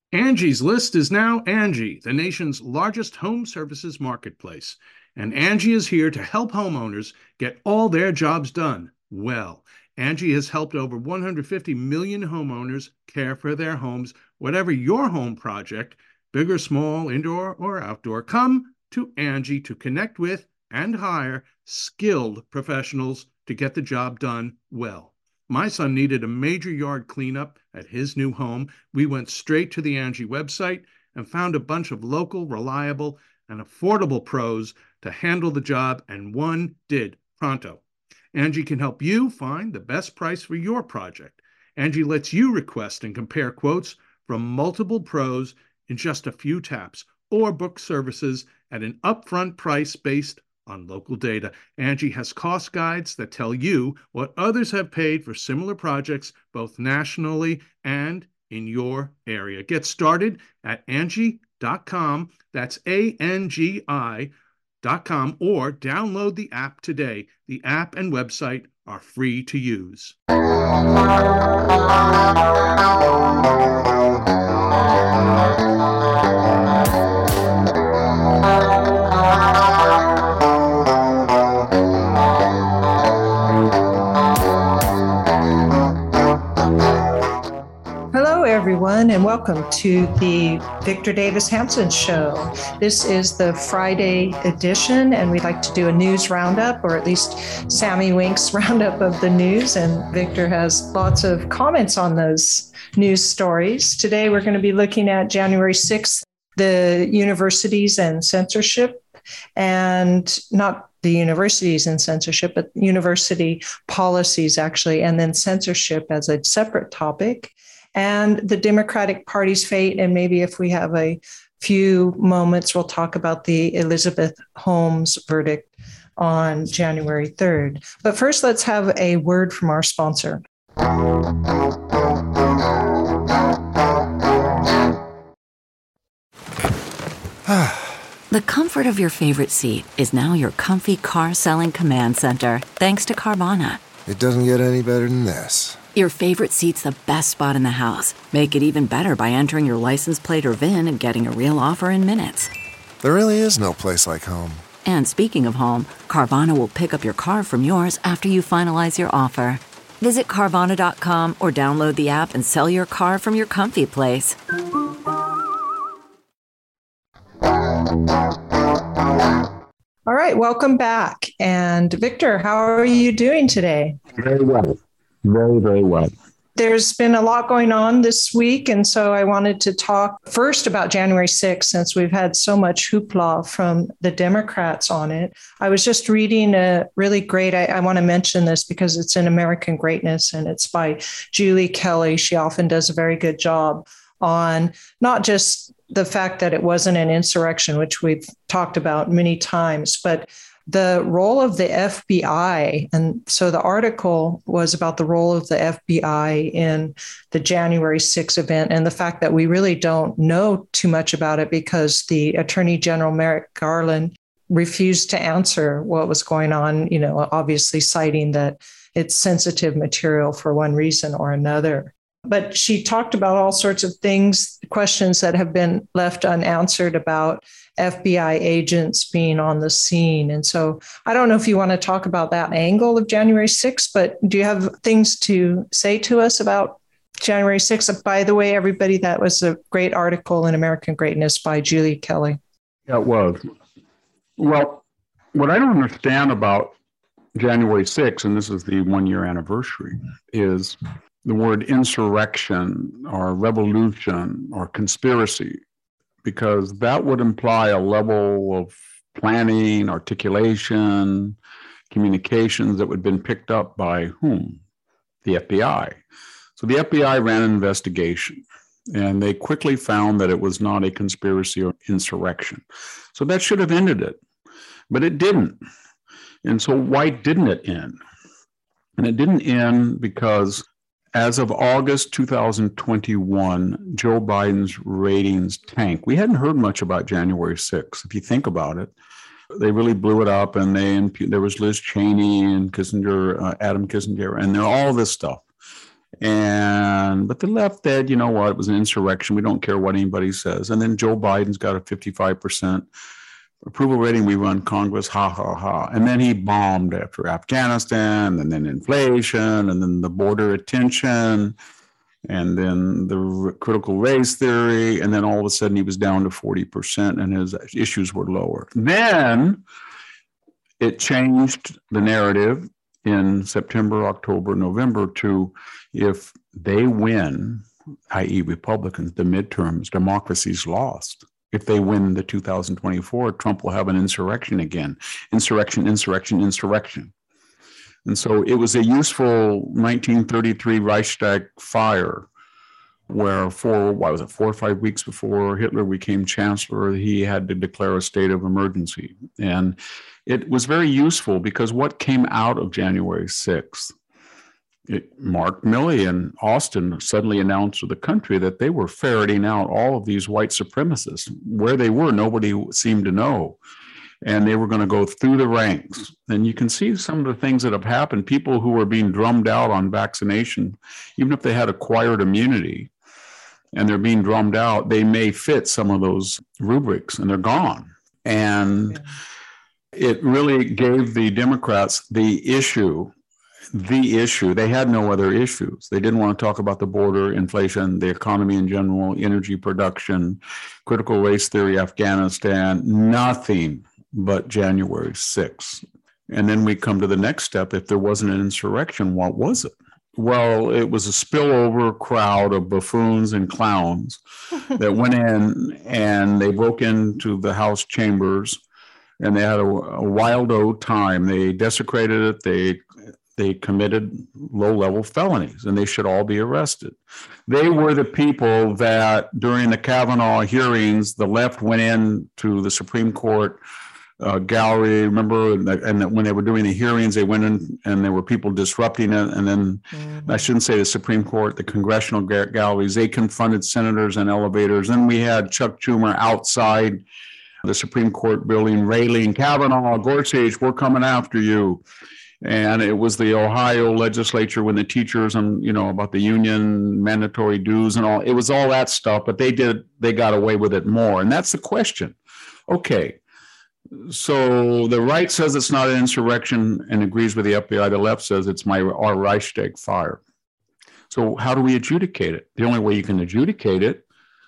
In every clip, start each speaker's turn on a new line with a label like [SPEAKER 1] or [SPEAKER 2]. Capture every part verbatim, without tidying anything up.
[SPEAKER 1] Angie's List is now Angie, the nation's largest home services marketplace. And Angie is here to help homeowners get all their jobs done well. Angie has helped over one hundred fifty million homeowners care for their homes. Whatever your home project, big or small, indoor or outdoor, come to Angie to connect with and hire skilled professionals to get the job done well. My son needed a major yard cleanup at his new home. We went straight to the Angie website and found a bunch of local, reliable, and affordable pros to handle the job, and one did pronto. Angie can help you find the best price for your project. Angie lets you request and compare quotes from multiple pros in just a few taps, or book services at an upfront price based on local data. Angie has cost guides that tell you what others have paid for similar projects, both nationally and in your area. Get started at Angie dot com. That's A N G I dot com, or download the app today. The app and website are free to use.
[SPEAKER 2] Everyone, and welcome to the Victor Davis Hanson Show. This is the Friday edition, and we'd like to do a news roundup, or at least Sammy Wink's roundup of the news, and Victor has lots of comments on those news stories. Today, we're going to be looking at January sixth, the universities and censorship, and not the universities and censorship, but university policies, actually, and then censorship as a separate topic. And the Democratic Party's fate. And maybe if we have a few moments, we'll talk about the Elizabeth Holmes verdict on January third. But first, let's have a word from our sponsor.
[SPEAKER 3] The comfort of your favorite seat is now your comfy car selling command center, thanks to Carvana.
[SPEAKER 4] It doesn't get any better than this.
[SPEAKER 3] Your favorite seat's the best spot in the house. Make it even better by entering your license plate or V I N and getting a real offer in minutes.
[SPEAKER 4] There really is no place like home.
[SPEAKER 3] And speaking of home, Carvana will pick up your car from yours after you finalize your offer. Visit Carvana dot com or download the app and sell your car from your comfy place.
[SPEAKER 2] All right, welcome back. And Victor, how are you doing today?
[SPEAKER 5] Very well. Very, very well.
[SPEAKER 2] There's been a lot going on this week, and so I wanted to talk first about January sixth, since we've had so much hoopla from the Democrats on it. I was just reading a really great, I, I want to mention this because it's in American Greatness, and it's by Julie Kelly. She often does a very good job on not just the fact that it wasn't an insurrection, which we've talked about many times, but the role of the F B I. And so the article was about the role of the F B I in the January sixth event, and the fact that we really don't know too much about it because the Attorney General Merrick Garland refused to answer what was going on, you know, obviously citing that it's sensitive material for one reason or another. But she talked about all sorts of things, questions that have been left unanswered about F B I agents being on the scene. And so I don't know if you want to talk about that angle of January sixth, but do you have things to say to us about January sixth? By the way, everybody, that was a great article in American Greatness by Julie Kelly.
[SPEAKER 5] Yeah, it was. Well, what I don't understand about January sixth, and this is the one-year anniversary, is the word insurrection or revolution or conspiracy, because that would imply a level of planning, articulation, communications that would have been picked up by whom? The F B I. So the F B I ran an investigation, and they quickly found that it was not a conspiracy or insurrection. So that should have ended it, but it didn't. And so why didn't it end? And it didn't end because as of August two thousand twenty-one, Joe Biden's ratings tanked. We hadn't heard much about January sixth. If you think about it, they really blew it up, and they there was Liz Cheney and Kissinger, uh, Adam Kissinger, and there all this stuff. And but the left said, you know what, it was an insurrection. We don't care what anybody says. And then Joe Biden's got a fifty-five percent approval rating. We run Congress, ha, ha, ha. And then he bombed after Afghanistan, and then inflation, and then the border attention, and then the critical race theory. And then all of a sudden he was down to forty percent and his issues were lower. Then it changed the narrative in September, October, November to, if they win, that is Republicans, the midterms, democracy's lost. If they win the two thousand twenty-four, Trump will have an insurrection again. Insurrection, insurrection, insurrection. And so it was a useful nineteen thirty-three Reichstag fire, where four, why was it, four or five weeks before Hitler became chancellor, he had to declare a state of emergency. And it was very useful because what came out of January sixth, it, Mark Milley and Austin suddenly announced to the country that they were ferreting out all of these white supremacists. Where they were, nobody seemed to know. And they were going to go through the ranks. And you can see some of the things that have happened. People who were being drummed out on vaccination, even if they had acquired immunity, and they're being drummed out, they may fit some of those rubrics, and they're gone. And yeah. It really gave the Democrats the issue, the issue. They had no other issues. They didn't want to talk about the border, inflation, the economy in general, energy production, critical race theory, Afghanistan, nothing but January sixth. And then we come to the next step. If there wasn't an insurrection, what was it? Well, it was a spillover crowd of buffoons and clowns that went in, and they broke into the House chambers, and they had a, a wild old time. They desecrated it. They they committed low-level felonies, and they should all be arrested. They were the people that during the Kavanaugh hearings, the left went in to the Supreme Court Uh, gallery, remember, and, and when they were doing the hearings, they went in and there were people disrupting it. And then mm-hmm. I shouldn't say the Supreme Court, the congressional ga- galleries, they confronted senators in elevators. Then we had Chuck Schumer outside the Supreme Court building railing, Kavanaugh, Gorsuch, we're coming after you. And it was the Ohio legislature when the teachers and, you know, about the union mandatory dues and all, it was all that stuff, but they did, they got away with it more. And that's the question. Okay. So the right says it's not an insurrection and agrees with the F B I. The left says it's my our Reichstag fire. So how do we adjudicate it? The only way you can adjudicate it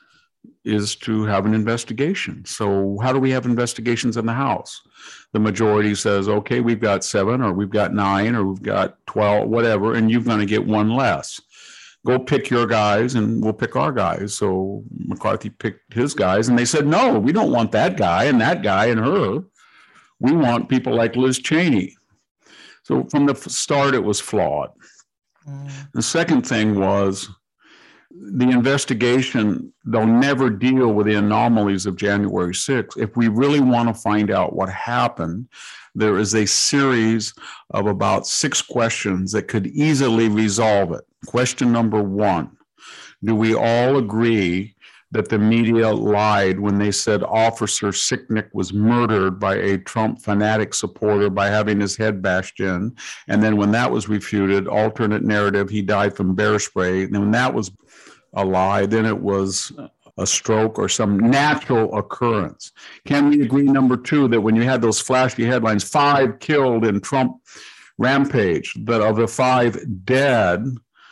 [SPEAKER 5] is to have an investigation. So how do we have investigations in the House? The majority says, okay, we've got seven or we've got nine or we've got twelve, whatever, and you're going to get one less. Go pick your guys and we'll pick our guys. So McCarthy picked his guys and they said, no, we don't want that guy and that guy and her. We want people like Liz Cheney. So from the start, it was flawed. Mm. The second thing was the investigation, they'll never deal with the anomalies of January sixth. If we really want to find out what happened, there is a series of about six questions that could easily resolve it. Question number one, do we all agree that the media lied when they said Officer Sicknick was murdered by a Trump fanatic supporter by having his head bashed in? And then when that was refuted, alternate narrative, he died from bear spray. And when that was a lie, then it was a stroke or some natural occurrence. Can we agree, number two, that when you had those flashy headlines, five killed in Trump rampage, that of the five dead,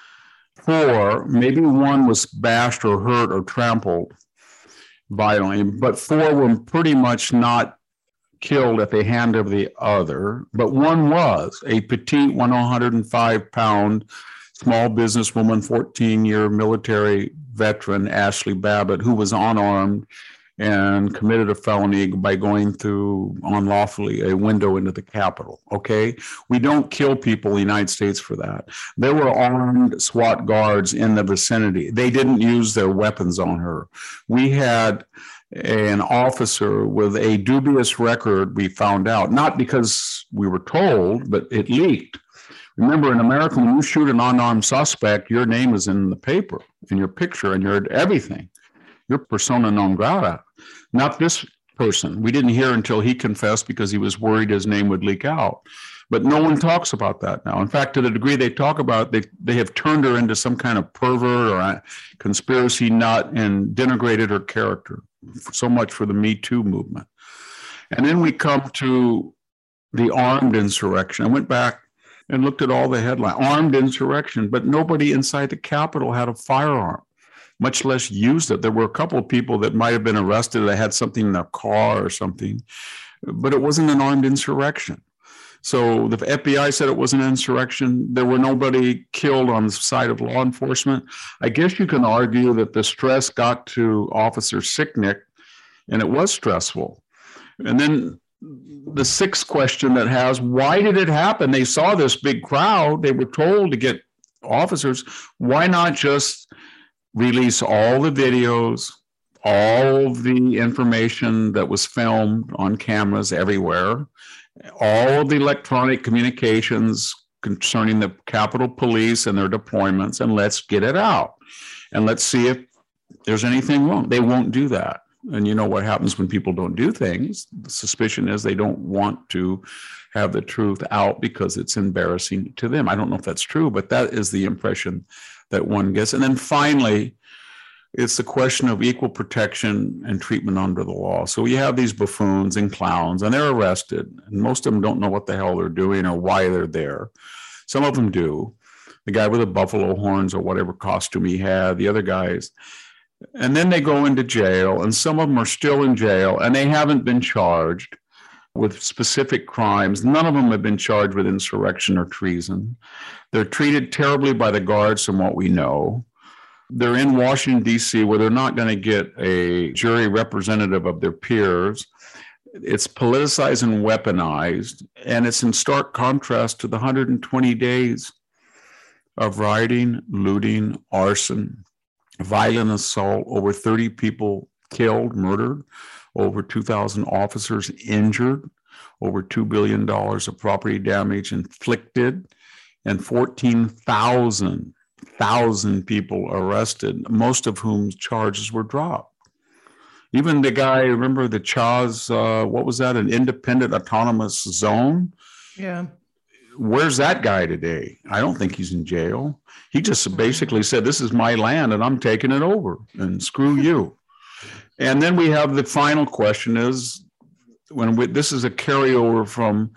[SPEAKER 5] four, maybe one was bashed or hurt or trampled violently, but four were pretty much not killed at the hand of the other, but one was a petite one hundred five pound small businesswoman, fourteen-year military veteran, Ashley Babbitt, who was unarmed and committed a felony by going through unlawfully a window into the Capitol, okay? We don't kill people in the United States for that. There were armed SWAT guards in the vicinity. They didn't use their weapons on her. We had an officer with a dubious record, we found out, not because we were told, but it leaked. Remember, in America, when you shoot an unarmed suspect, your name is in the paper, in your picture, and your everything. You're persona non grata. Not this person. We didn't hear until he confessed because he was worried his name would leak out. But no one talks about that now. In fact, to the degree they talk about it, they, they have turned her into some kind of pervert or a conspiracy nut and denigrated her character. So much for the Me Too movement. And then we come to the armed insurrection. I went back and looked at all the headlines, armed insurrection, but nobody inside the Capitol had a firearm, much less used it. There were a couple of people that might have been arrested that had something in their car or something, but it wasn't an armed insurrection. So the F B I said it was an insurrection. There were nobody killed on the side of law enforcement. I guess you can argue that the stress got to Officer Sicknick, and it was stressful. And then the sixth question that has, why did it happen? They saw this big crowd. They were told to get officers. Why not just release all the videos, all of the information that was filmed on cameras everywhere, all of the electronic communications concerning the Capitol Police and their deployments, and let's get it out. And let's see if there's anything wrong. They won't do that. And you know what happens when people don't do things? The suspicion is they don't want to have the truth out because it's embarrassing to them. I don't know if that's true, but that is the impression that one gets. And then finally, it's the question of equal protection and treatment under the law. So you have these buffoons and clowns, and they're arrested, and most of them don't know what the hell they're doing or why they're there. Some of them do. The guy with the buffalo horns or whatever costume he had, the other guys. And then they go into jail, and some of them are still in jail, and they haven't been charged with specific crimes. None of them have been charged with insurrection or treason. They're treated terribly by the guards from what we know. They're in Washington, D C, where they're not going to get a jury representative of their peers. It's politicized and weaponized, and it's in stark contrast to the one hundred twenty days of rioting, looting, arson, violent assault, over thirty people killed, murdered, over two thousand officers injured, over two billion dollars of property damage inflicted, and fourteen thousand thousand people arrested, most of whom charges were dropped. Even the guy, remember the Chaz, uh, what was that, an independent autonomous zone?
[SPEAKER 2] Yeah.
[SPEAKER 5] Where's that guy today? I don't think he's in jail. He just basically said, this is my land and I'm taking it over and screw you. And then we have the final question is, when we, this is a carryover from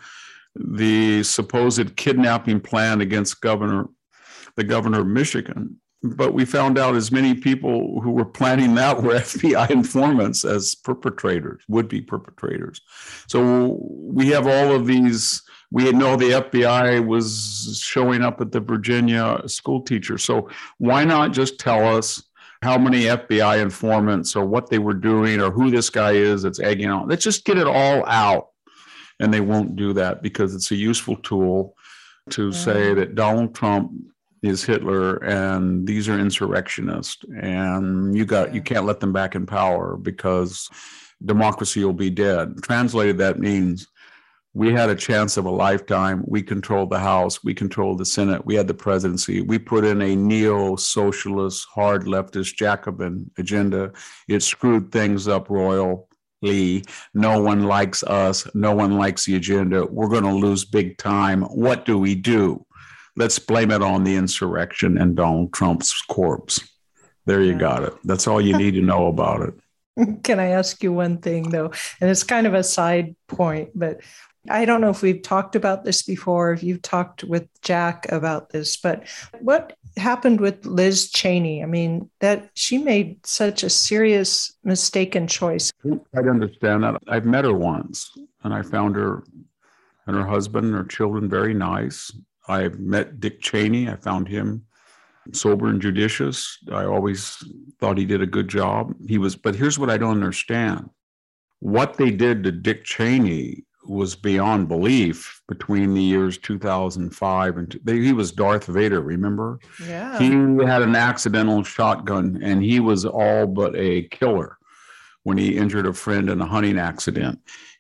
[SPEAKER 5] the supposed kidnapping plan against Governor, the governor of Michigan. But we found out as many people who were planning that were F B I informants as perpetrators, would-be perpetrators. So we have all of these. We know the F B I was showing up at the Virginia school teacher. So why not just tell us how many F B I informants or what they were doing or who this guy is that's egging on? Let's just get it all out. And they won't do that because it's a useful tool to yeah. say that Donald Trump is Hitler and these are insurrectionists and you got yeah. you can't let them back in power because democracy will be dead. Translated, that means we had a chance of a lifetime. We controlled the House. We controlled the Senate. We had the presidency. We put in a neo-socialist, hard leftist Jacobin agenda. It screwed things up royally. No one likes us. No one likes the agenda. We're going to lose big time. What do we do? Let's blame it on the insurrection and Donald Trump's corpse. There you yeah. got it. That's all you need to know about it.
[SPEAKER 2] Can I ask you one thing, though? And it's kind of a side point, but I don't know if we've talked about this before, if you've talked with Jack about this, but what happened with Liz Cheney? I mean, that she made such a serious mistaken choice.
[SPEAKER 5] I understand that. I've met her once, and I found her and her husband and her children very nice. I've met Dick Cheney. I found him sober and judicious. I always thought he did a good job. He was, but here's what I don't understand. What they did to Dick Cheney was beyond belief between the years two thousand five and two, he was Darth Vader, remember?
[SPEAKER 2] Yeah.
[SPEAKER 5] He had an accidental shotgun and he was all but a killer when he injured a friend in a hunting accident.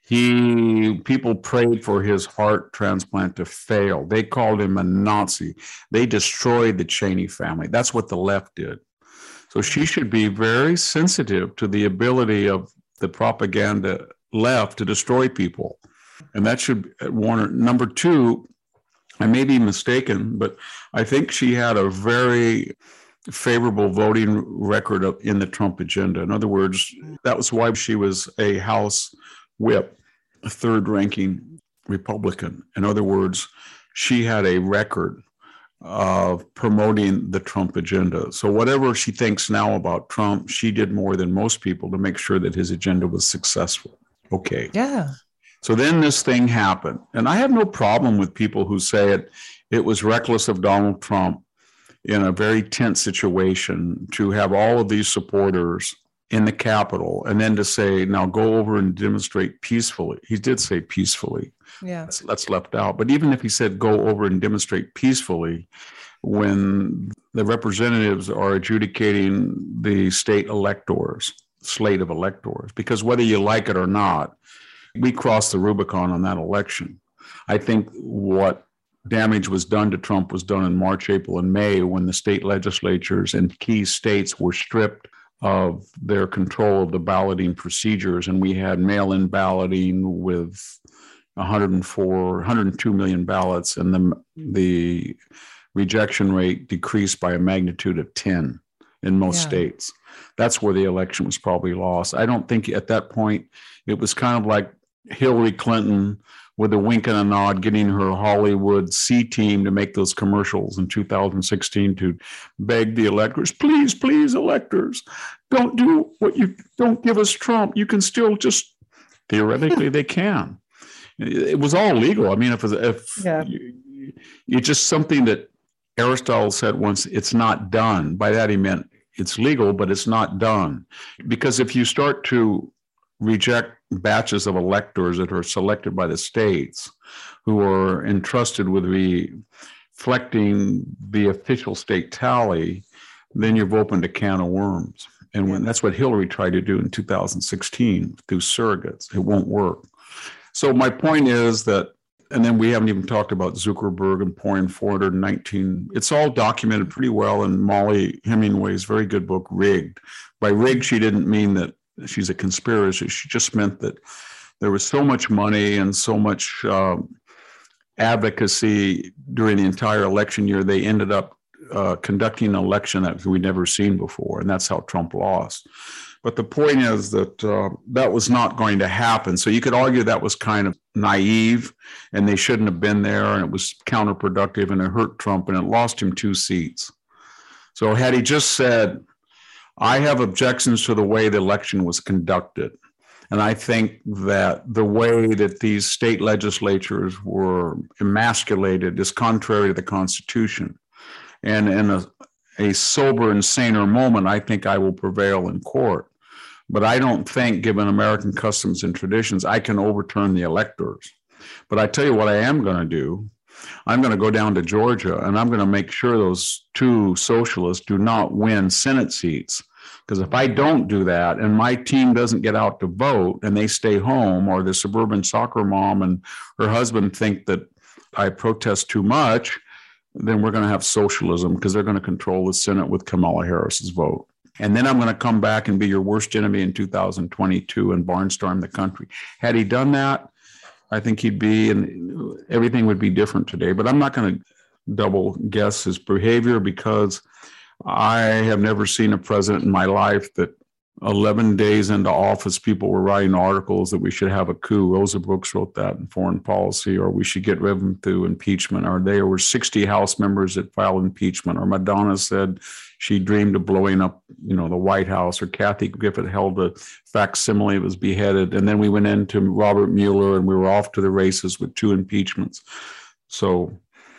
[SPEAKER 5] He, people prayed for his heart transplant to fail. They called him a Nazi. They destroyed the Cheney family. That's what the left did. So she should be very sensitive to the ability of the propaganda left to destroy people. And that should, Warner. Number two, I may be mistaken, but I think she had a very favorable voting record of, in the Trump agenda. In other words, that was why she was a House whip, a third-ranking Republican. In other words, she had a record of promoting the Trump agenda. So whatever she thinks now about Trump, she did more than most people to make sure that his agenda was successful. Okay.
[SPEAKER 2] Yeah.
[SPEAKER 5] So then this thing happened. And I have no problem with people who say it, it was reckless of Donald Trump in a very tense situation to have all of these supporters in the Capitol and then to say, now go over and demonstrate peacefully. He did say peacefully.
[SPEAKER 2] Yeah.
[SPEAKER 5] That's, that's left out. But even if he said go over and demonstrate peacefully, when the representatives are adjudicating the state electors, slate of electors, because whether you like it or not, we crossed the Rubicon on that election. I think what damage was done to Trump was done in March, April, and May when the state legislatures and key states were stripped of their control of the balloting procedures. And we had mail-in balloting with one hundred four, one hundred two million ballots, and the, the rejection rate decreased by a magnitude of ten in most yeah. states. That's where the election was probably lost. I don't think at that point, it was kind of like Hillary Clinton with a wink and a nod getting her Hollywood C team to make those commercials in two thousand sixteen to beg the electors, please, please, electors, don't do what you, don't give us Trump. You can still just, theoretically, they can. It was all legal. I mean, if, if
[SPEAKER 2] yeah.
[SPEAKER 5] you, it's just something that Aristotle said once, it's not done. By that he meant it's legal, but it's not done. Because if you start to reject batches of electors that are selected by the states who are entrusted with reflecting the official state tally, then you've opened a can of worms. And when, that's what Hillary tried to do in two thousand sixteen through surrogates. It won't work. So my point is that, and then we haven't even talked about Zuckerberg and pouring four hundred nineteen. It's all documented pretty well in Molly Hemingway's very good book, Rigged. By rigged, she didn't mean that she's a conspirator. She just meant that there was so much money and so much uh, advocacy during the entire election year. They ended up uh, conducting an election that we'd never seen before, and that's how Trump lost. But the point is that uh, that was not going to happen. So you could argue that was kind of naive and they shouldn't have been there, and it was counterproductive and it hurt Trump and it lost him two seats. So had he just said, I have objections to the way the election was conducted, and I think that the way that these state legislatures were emasculated is contrary to the Constitution. And in a, a sober and saner moment, I think I will prevail in court. But I don't think, given American customs and traditions, I can overturn the electors. But I tell you what I am going to do. I'm going to go down to Georgia, and I'm going to make sure those two socialists do not win Senate seats. Because if I don't do that and my team doesn't get out to vote and they stay home, or the suburban soccer mom and her husband think that I protest too much, then we're going to have socialism because they're going to control the Senate with Kamala Harris's vote. And then I'm going to come back and be your worst enemy in two thousand twenty-two and barnstorm the country. Had he done that, I think he'd be, and everything would be different today. But I'm not going to double guess his behavior, because I have never seen a president in my life that eleven days into office, people were writing articles that we should have a coup. Rosa Brooks wrote that in Foreign Policy, or we should get rid of him through impeachment, or there were sixty House members that filed impeachment, or Madonna said she dreamed of blowing up, you know, the White House, or Kathy Griffith held a facsimile, was beheaded. And then we went into Robert Mueller and we were off to the races with two impeachments. So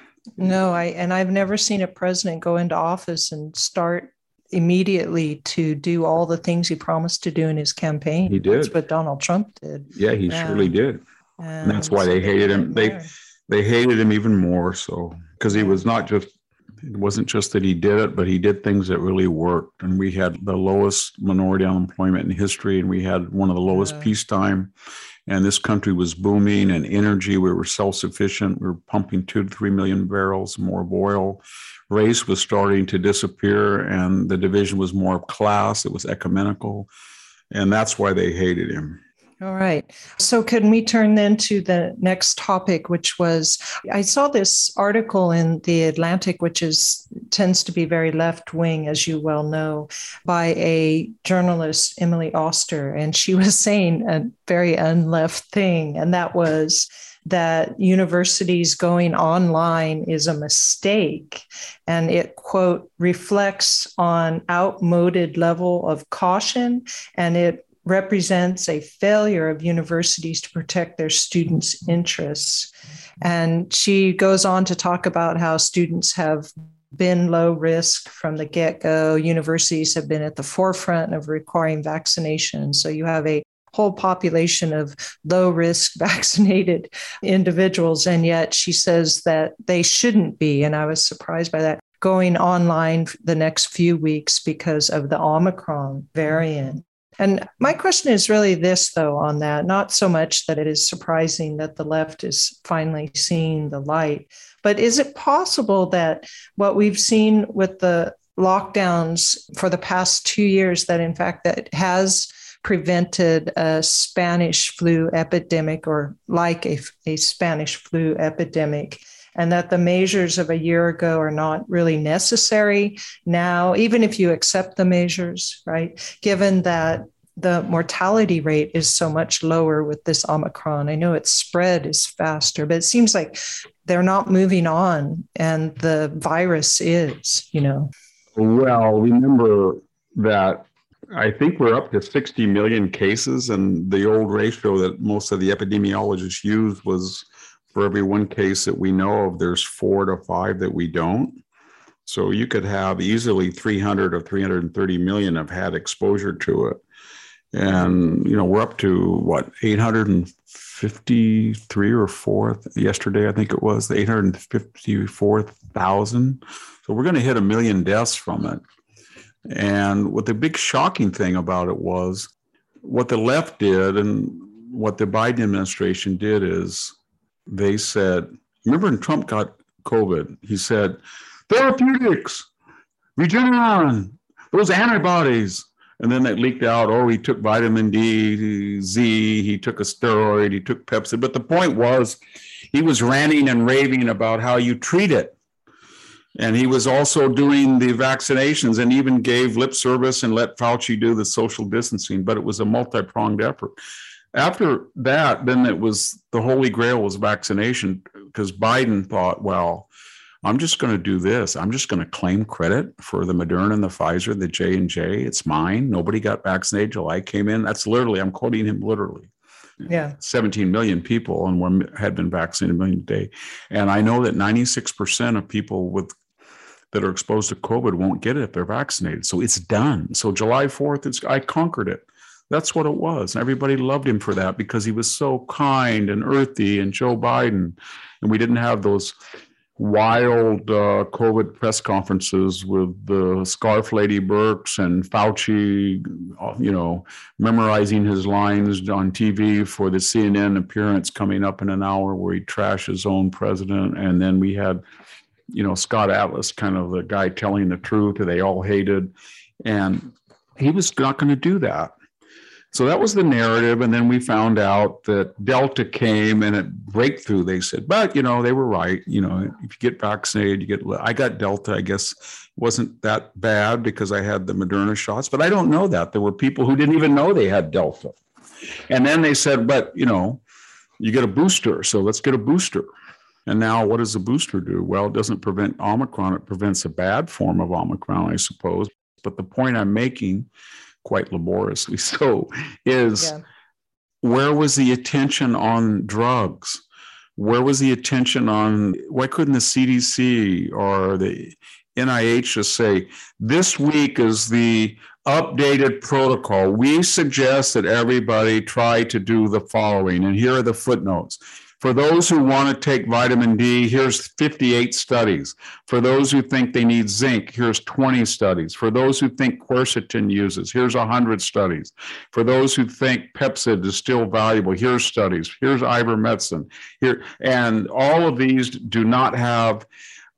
[SPEAKER 2] no, I and I've never seen a president go into office and start immediately to do all the things he promised to do in his campaign.
[SPEAKER 5] He did.
[SPEAKER 2] That's what Donald Trump did.
[SPEAKER 5] Yeah, he yeah. surely did. And that's why they hated him. They they hated him even more so, because he was not just, it wasn't just that he did it, but he did things that really worked. And we had the lowest minority unemployment in history, and we had one of the lowest yeah. peacetime. And this country was booming in energy. We were self-sufficient. We were pumping two to three million barrels more of oil. Race was starting to disappear, and the division was more of class. It was ecumenical. And that's why they hated him.
[SPEAKER 2] All right. So can we turn then to the next topic, which was, I saw this article in The Atlantic, which is tends to be very left wing, as you well know, by a journalist, Emily Oster. And she was saying a very unleft thing. And that was that universities going online is a mistake. And it, quote, reflects on outmoded level of caution, and it represents a failure of universities to protect their students' interests. And she goes on to talk about how students have been low risk from the get-go. Universities have been at the forefront of requiring vaccination. So you have a whole population of low-risk vaccinated individuals. And yet she says that they shouldn't be. And I was surprised by that, going online the next few weeks because of the Omicron variant. And my question is really this, though, on that, not so much that it is surprising that the left is finally seeing the light, but is it possible that what we've seen with the lockdowns for the past two years, that in fact that has prevented a Spanish flu epidemic, or like a, a Spanish flu epidemic, and that the measures of a year ago are not really necessary now, even if you accept the measures, right? Given that the mortality rate is so much lower with this Omicron. I know its spread is faster, but it seems like they're not moving on, and the virus is, you know.
[SPEAKER 5] Well, remember that I think we're up to sixty million cases, and the old ratio that most of the epidemiologists used was for every one case that we know of, there's four to five that we don't. So you could have easily three hundred or three hundred thirty million have had exposure to it. And, you know, we're up to what, eight hundred fifty-three or four yesterday, I think it was, the eight hundred fifty-four thousand. So we're going to hit a million deaths from it. And what the big shocking thing about it was, what the left did and what the Biden administration did is they said, remember when Trump got COVID, he said, therapeutics, Regeneron, those antibodies. And then that leaked out, oh, he took vitamin D, Z, he took a steroid, he took Pepsi. But the point was, he was ranting and raving about how you treat it. And he was also doing the vaccinations and even gave lip service and let Fauci do the social distancing. But it was a multi-pronged effort. After that, then it was the holy grail was vaccination, because Biden thought, well, I'm just going to do this. I'm just going to claim credit for the Moderna and the Pfizer, the J and J. It's mine. Nobody got vaccinated till I came in. That's literally, I'm quoting him literally.
[SPEAKER 2] Yeah.
[SPEAKER 5] seventeen million people and one had been vaccinated a million a day. And I know that ninety-six percent of people with that are exposed to COVID won't get it if they're vaccinated. So it's done. So July fourth, it's, I conquered it. That's what it was. And everybody loved him for that because he was so kind and earthy, and Joe Biden. And we didn't have those wild uh, COVID press conferences with the Scarf Lady Burks and Fauci, you know, memorizing his lines on T V for the C N N appearance coming up in an hour where he trashed his own president. And then we had, you know, Scott Atlas, kind of the guy telling the truth that they all hated. And he was not going to do that. So that was the narrative. And then we found out that Delta came, and at breakthrough, they said, but, you know, they were right. You know, if you get vaccinated, you get, I got Delta, I guess wasn't that bad because I had the Moderna shots, but I don't know that. There were people who didn't even know they had Delta. And then they said, but, you know, you get a booster. So let's get a booster. And now what does the booster do? Well, it doesn't prevent Omicron. It prevents a bad form of Omicron, I suppose. But the point I'm making, quite laboriously so, is yeah. Where was the attention on drugs? Where was the attention on, why couldn't the C D C or the N I H just say, this week is the updated protocol. We suggest that everybody try to do the following, and here are the footnotes. For those who want to take vitamin D, here's fifty-eight studies. For those who think they need zinc, here's twenty studies. For those who think quercetin uses, here's one hundred studies. For those who think Pepcid is still valuable, here's studies. Here's ivermectin. Here, and all of these do not have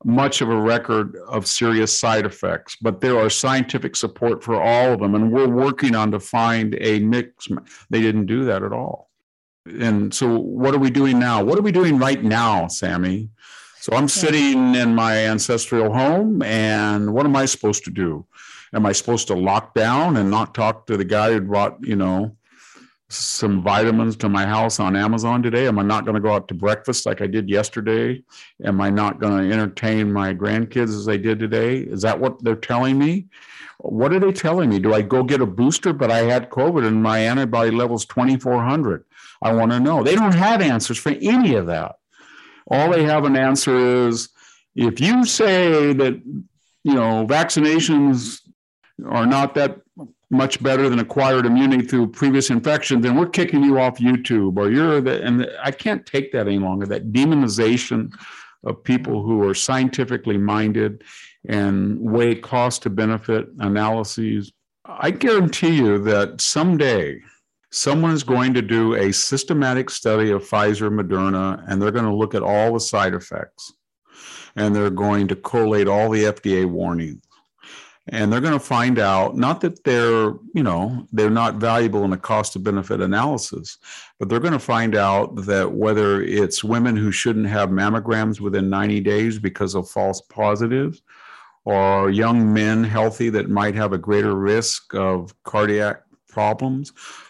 [SPEAKER 5] much of a record of serious side effects, but there are scientific support for all of them. And we're working on to find a mix. They didn't do that at all. And so what are we doing now? What are we doing right now, Sammy? So I'm sitting in my ancestral home, and what am I supposed to do? Am I supposed to lock down and not talk to the guy who brought, you know, some vitamins to my house on Amazon today? Am I not going to go out to breakfast like I did yesterday? Am I not going to entertain my grandkids as I did today? Is that what they're telling me? What are they telling me? Do I go get a booster, but I had COVID and my antibody level is twenty-four hundred? I want to know. They don't have answers for any of that. All they have an answer is, if you say that, you know, vaccinations are not that much better than acquired immunity through previous infection, then we're kicking you off YouTube, or you're the, and I can't take that any longer, that demonization of people who are scientifically minded and weigh cost to benefit analyses. I guarantee you that someday someone is going to do a systematic study of Pfizer, Moderna, and they're going to look at all the side effects, and they're going to collate all the F D A warnings. And they're going to find out, not that they're, you know, they're not valuable in a cost to benefit analysis, but they're going to find out that whether it's women who shouldn't have mammograms within ninety days because of false positives, or young men healthy that might have a greater risk of cardiac problems,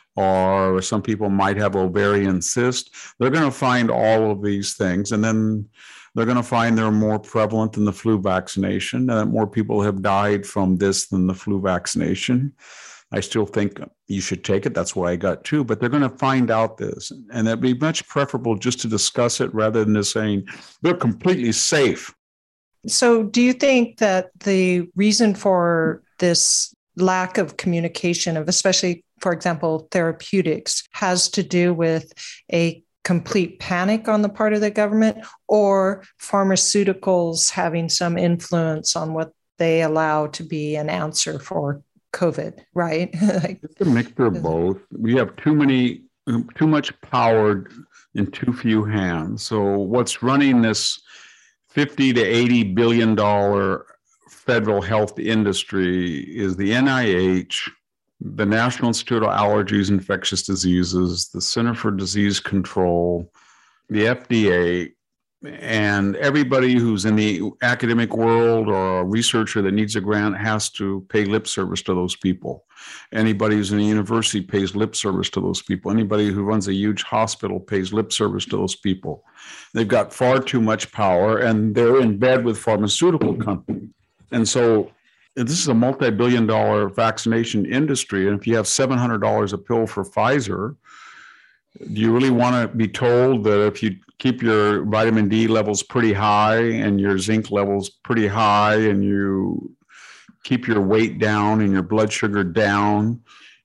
[SPEAKER 5] or some people might have ovarian cyst, they're going to find all of these things. And then they're going to find they're more prevalent than the flu vaccination, and that more people have died from this than the flu vaccination. I still think you should take it. That's why I got two. But they're going to find out this. And it'd be much preferable just to discuss it rather than just saying they're completely safe.
[SPEAKER 2] So do you think that the reason for this lack of communication of, especially, for example, therapeutics, has to do with a complete panic on the part of the government, or pharmaceuticals having some influence on what they allow to be an answer for COVID, right? Like,
[SPEAKER 5] it's a mixture of both. We have too many, too much power in too few hands. So what's running this fifty to eighty billion dollar federal health industry is the N I H, the National Institute of Allergies and Infectious Diseases, the Center for Disease Control, the F D A, and everybody who's in the academic world or a researcher that needs a grant has to pay lip service to those people. Anybody who's in a university pays lip service to those people. Anybody who runs a huge hospital pays lip service to those people. They've got far too much power, and they're in bed with pharmaceutical companies. And so this is a multi-billion dollar vaccination industry. And if you have seven hundred dollars a pill for Pfizer, do you really want to be told that if you keep your vitamin D levels pretty high and your zinc levels pretty high and you keep your weight down and your blood sugar down,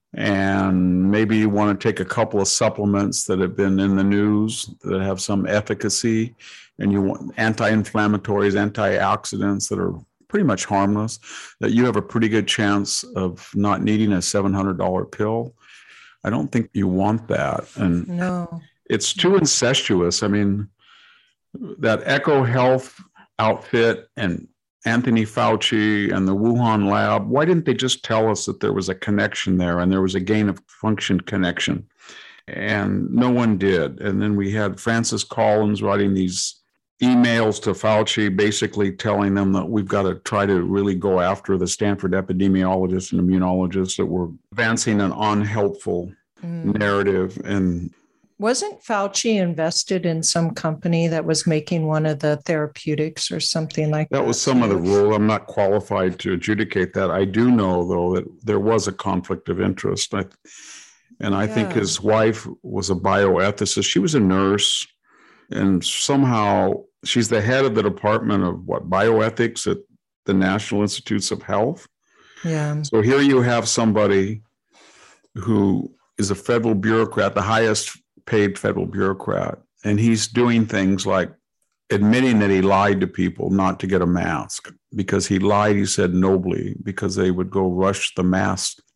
[SPEAKER 5] and maybe you want to take a couple of supplements that have been in the news that have some efficacy, and you want anti-inflammatories, antioxidants that are pretty much harmless, that you have a pretty good chance of not needing a seven hundred dollars pill? I don't think you want that. And
[SPEAKER 2] no,
[SPEAKER 5] it's too incestuous. I mean, that Echo Health outfit and Anthony Fauci and the Wuhan lab, why didn't they just tell us that there was a connection there and there was a gain of function connection? And no one did. And then we had Francis Collins writing these emails to Fauci, basically telling them that we've got to try to really go after the Stanford epidemiologists and immunologists that were advancing an unhelpful mm. narrative. And
[SPEAKER 2] wasn't Fauci invested in some company that was making one of the therapeutics or something like that?
[SPEAKER 5] That was some of the rule. I'm not qualified to adjudicate that. I do know, though, that there was a conflict of interest. I, and I yeah. think his wife was a bioethicist. She was a nurse. And somehow she's the head of the department of what, bioethics at the National Institutes of Health.
[SPEAKER 2] Yeah.
[SPEAKER 5] So here you have somebody who is a federal bureaucrat, the highest paid federal bureaucrat, and he's doing things like admitting that he lied to people not to get a mask, because he lied, he said nobly, because they would go rush the mask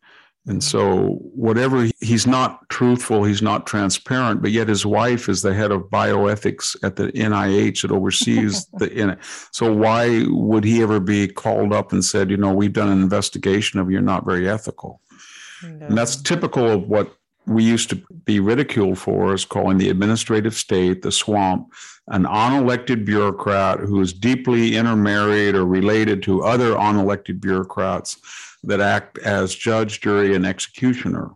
[SPEAKER 5] And so whatever, he's not truthful, he's not transparent, but yet his wife is the head of bioethics at the N I H that oversees the N I H. So why would he ever be called up and said, you know, we've done an investigation of you're not very ethical? No. And that's typical of what we used to be ridiculed for, is calling the administrative state, the swamp, an unelected bureaucrat who is deeply intermarried or related to other unelected bureaucrats that act as judge, jury, and executioner.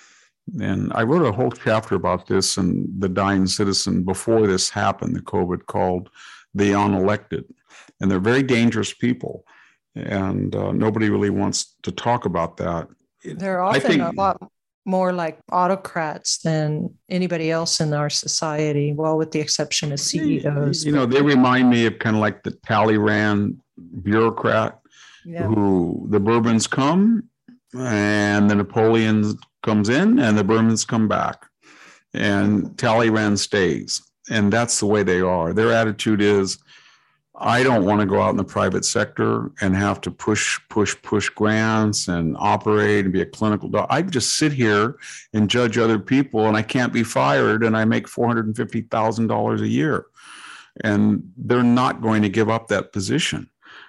[SPEAKER 5] And I wrote a whole chapter about this in The Dying Citizen before this happened, the COVID, called The Unelected. And they're very dangerous people. And uh, nobody really wants to talk about that.
[SPEAKER 2] They're often think, a lot more like autocrats than anybody else in our society, well, with the exception of C E Os.
[SPEAKER 5] You know, they remind me of kind of like the Talleyrand bureaucrat. Yeah. Who the Bourbons come and the Napoleon comes in and the Bourbons come back and Talleyrand stays. And that's the way they are. Their attitude is, I don't want to go out in the private sector and have to push, push, push grants and operate and be a clinical doctor. I just sit here and judge other people and I can't be fired and I make four hundred fifty thousand dollars a year. And they're not going to give up that position.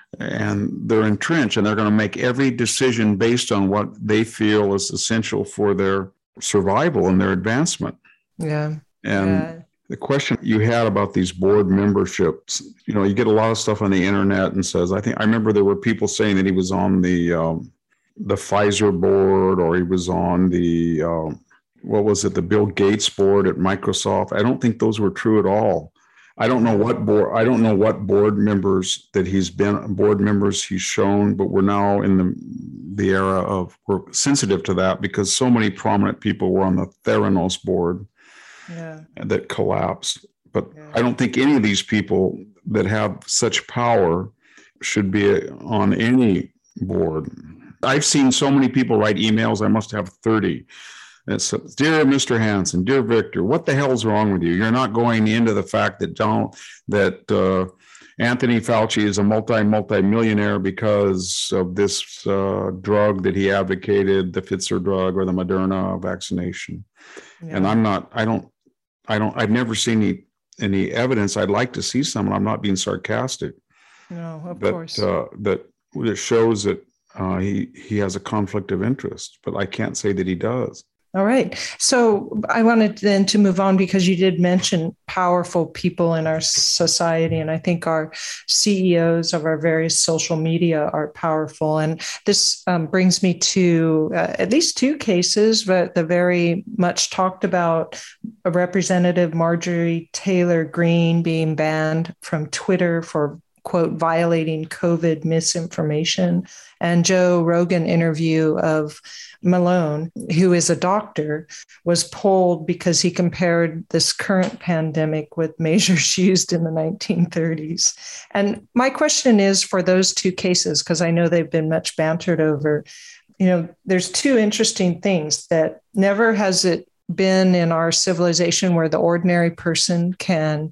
[SPEAKER 5] And they're entrenched and they're going to make every decision based on what they feel is essential for their survival and their advancement.
[SPEAKER 2] Yeah.
[SPEAKER 5] And
[SPEAKER 2] yeah.
[SPEAKER 5] The question you had about these board memberships, you know, you get a lot of stuff on the internet and says, I think I remember there were people saying that he was on the um, the Pfizer board, or he was on the, um, what was it, the Bill Gates board at Microsoft. I don't think those were true at all. I don't know what board, I don't know what board members that he's been, board members he's shown, but we're now in the the era of, we're sensitive to that because so many prominent people were on the Theranos board
[SPEAKER 2] yeah.
[SPEAKER 5] that collapsed. But
[SPEAKER 2] yeah.
[SPEAKER 5] I don't think any of these people that have such power should be on any board. I've seen so many people write emails, I must have thirty. It's, dear Mister Hansen, dear Victor, what the hell's wrong with you? You're not going into the fact that Donald, that uh, Anthony Fauci is a multi, multi-millionaire because of this uh, drug that he advocated, the Pfizer drug or the Moderna vaccination. Yeah. And I'm not, I don't, I don't, I've never seen any, any evidence. I'd like to see some, and I'm not being sarcastic.
[SPEAKER 2] No, of
[SPEAKER 5] that,
[SPEAKER 2] course.
[SPEAKER 5] Uh, that, that shows that uh, he, he has a conflict of interest, but I can't say that he does.
[SPEAKER 2] All right. So I wanted then to move on because you did mention powerful people in our society. And I think our C E Os of our various social media are powerful. And this um, brings me to uh, at least two cases, but the very much talked about Representative Marjorie Taylor Greene being banned from Twitter for, quote, violating COVID misinformation, and Joe Rogan interview of Malone, who is a doctor, was pulled because he compared this current pandemic with measures used in the nineteen thirties. And my question is for those two cases, because I know they've been much bantered over, you know, there's two interesting things that never has it been in our civilization where the ordinary person can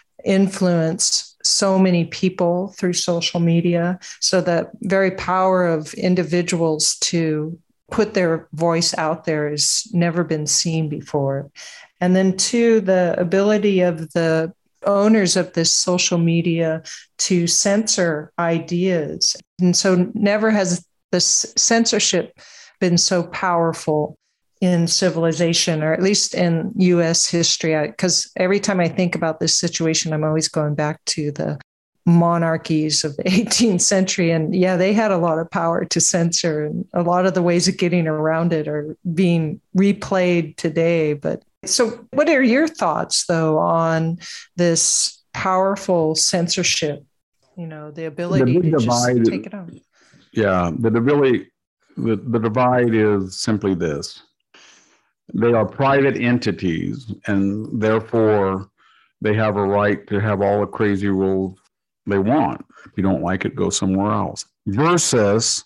[SPEAKER 2] influence so many people through social media. So the very power of individuals to put their voice out there has never been seen before. And then two, the ability of the owners of this social media to censor ideas. And so never has this censorship been so powerful in civilization, or at least in U S history, because every time I think about this situation, I'm always going back to the monarchies of the eighteenth century. And yeah, they had a lot of power to censor, and a lot of the ways of getting around it are being replayed today. But so what are your thoughts, though, on this powerful censorship, you know, the ability
[SPEAKER 5] the
[SPEAKER 2] to
[SPEAKER 5] divide,
[SPEAKER 2] just take it on?
[SPEAKER 5] Yeah, the ability, the, the divide is simply this. They are private entities, and therefore they have a right to have all the crazy rules they want. If you don't like it, go somewhere else. Versus,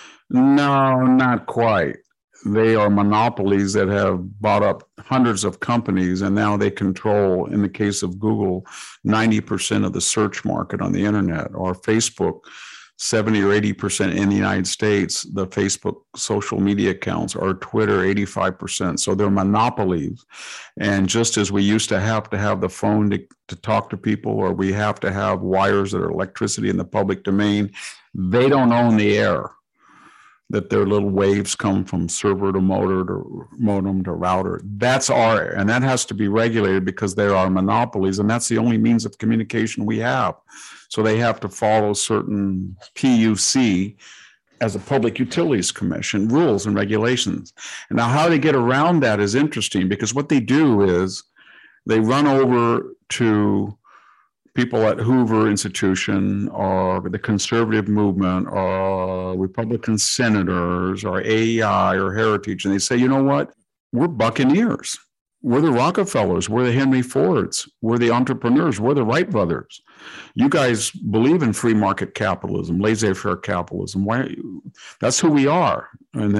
[SPEAKER 5] no, not quite. They are monopolies that have bought up hundreds of companies, and now they control, in the case of Google, ninety percent of the search market on the internet, or Facebook, seventy or eighty percent in the United States. The Facebook social media accounts, or Twitter, eighty-five percent. So they're monopolies. And just as we used to have to have the phone to, to talk to people, or we have to have wires that are electricity in the public domain, they don't own the air. That their little waves come from server to motor to modem to router. That's our, and that has to be regulated because they are monopolies, and that's the only means of communication we have. So they have to follow certain P U C, as a Public Utilities Commission, rules and regulations. And now how they get around that is interesting, because what they do is they run over to people at Hoover Institution or the conservative movement or Republican senators or A E I or Heritage, and they say, you know what, we're buccaneers. We're the Rockefellers. We're the Henry Fords. We're the entrepreneurs. We're the Wright brothers. You guys believe in free market capitalism, laissez-faire capitalism. Why? Are you? That's who we are. And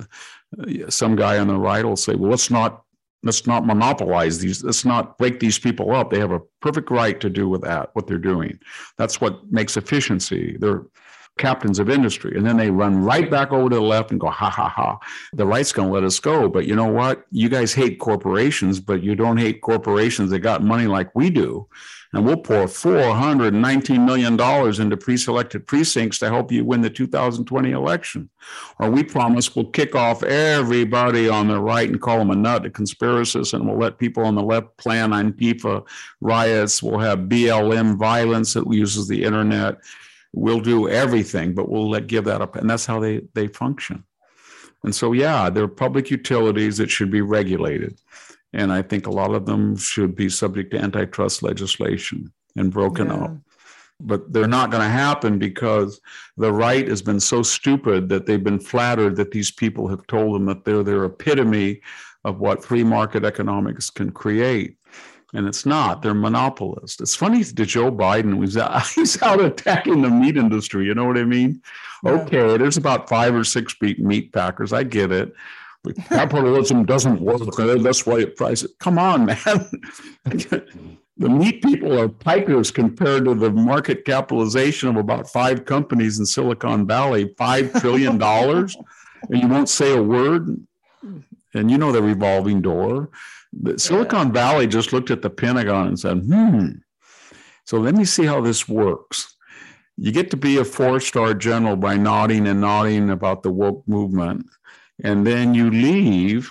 [SPEAKER 5] then some guy on the right will say, well, let's not Let's not monopolize these. Let's not break these people up. They have a perfect right to do with that, what they're doing. That's what makes efficiency. They're captains of industry. And then they run right back over to the left and go, ha, ha, ha. The right's going to let us go. But you know what? You guys hate corporations, but you don't hate corporations that got money like we do. And we'll pour four hundred nineteen million dollars into pre-selected precincts to help you win the two thousand twenty election. Or we promise we'll kick off everybody on the right and call them a nut, a conspiracist, and we'll let people on the left plan Antifa riots. We'll have B L M violence that uses the internet. We'll do everything, but we'll let give that up. And that's how they, they function. And so, yeah, they're public utilities that should be regulated. And I think a lot of them should be subject to antitrust legislation and broken yeah. up. But they're not going to happen because the right has been so stupid that they've been flattered that these people have told them that they're their epitome of what free market economics can create. And it's not. They're monopolists. It's funny that Joe Biden was out, he's out attacking the meat industry. You know what I mean? Yeah. Okay, there's about five or six meat packers. I get it. But capitalism doesn't work. That's why it prices. Come on, man. The meat people are pikers compared to the market capitalization of about five companies in Silicon Valley, five trillion dollars, and you won't say a word. And you know the revolving door. But Silicon Valley just looked at the Pentagon and said, hmm, so let me see how this works. You get to be a four-star general by nodding and nodding about the woke movement. And then you leave,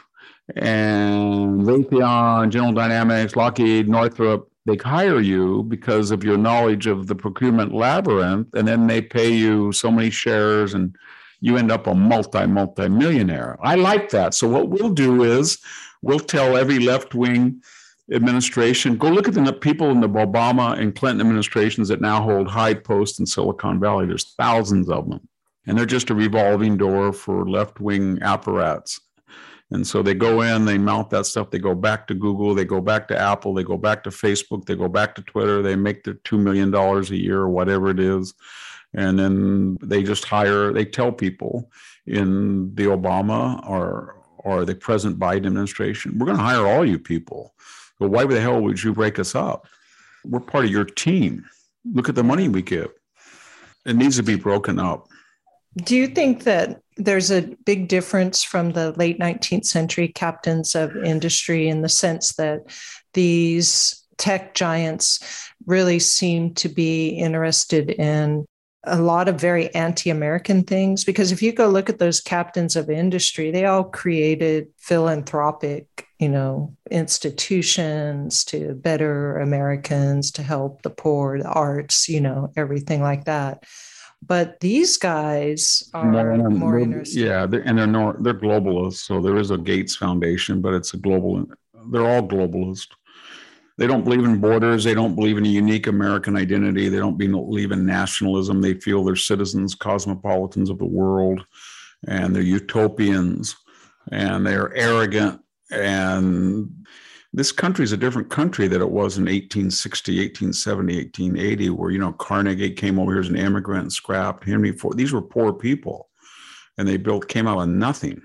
[SPEAKER 5] and Raytheon, General Dynamics, Lockheed, Northrop, they hire you because of your knowledge of the procurement labyrinth, and then they pay you so many shares, and you end up a multi, multi-millionaire. I like that. So what we'll do is we'll tell every left-wing administration, go look at the people in the Obama and Clinton administrations that now hold high posts in Silicon Valley. There's thousands of them. And they're just a revolving door for left-wing apparatus. And so they go in, they mount that stuff, they go back to Google, they go back to Apple, they go back to Facebook, they go back to Twitter, they make their two million dollars a year or whatever it is. And then they just hire, they tell people in the Obama or, or the present Biden administration, we're going to hire all you people. But why the hell would you break us up? We're part of your team. Look at the money we give. It needs to be broken up.
[SPEAKER 2] Do you think that there's a big difference from the late nineteenth century captains of industry in the sense that these tech giants really seem to be interested in a lot of very anti-American things? Because if you go look at those captains of industry, they all created philanthropic, you know, institutions to better Americans, to help the poor, the arts, you know, everything like that. But these guys are more, more interested.
[SPEAKER 5] Yeah, they're, and they're nor, they're globalists. So there is a Gates Foundation, but it's a global. They're all globalist. They don't believe in borders. They don't believe in a unique American identity. They don't believe in nationalism. They feel they're citizens, cosmopolitans of the world, and they're utopians, and they're arrogant. And this country is a different country than it was in eighteen sixty, eighteen seventy, eighteen eighty, where, you know, Carnegie came over here as an immigrant and scrapped. Henry Ford. These were poor people, and they built, came out of nothing.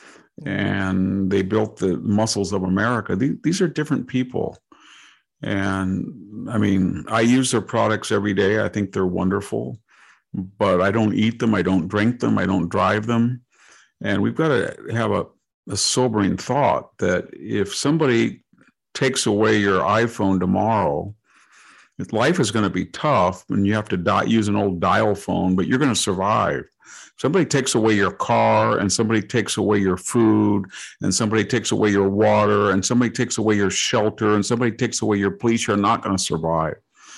[SPEAKER 5] And they built the muscles of America. These, these are different people. And I mean, I use their products every day. I think they're wonderful. but I don't eat them. I don't drink them. I don't drive them. And we've got to have a, a sobering thought that if somebody takes away your iPhone tomorrow, life is going to be tough and you have to die, use an old dial phone, but you're going to survive. Somebody takes away your car and somebody takes away your food and somebody takes away your water and somebody takes away your shelter and somebody takes away your police, you're not going to survive.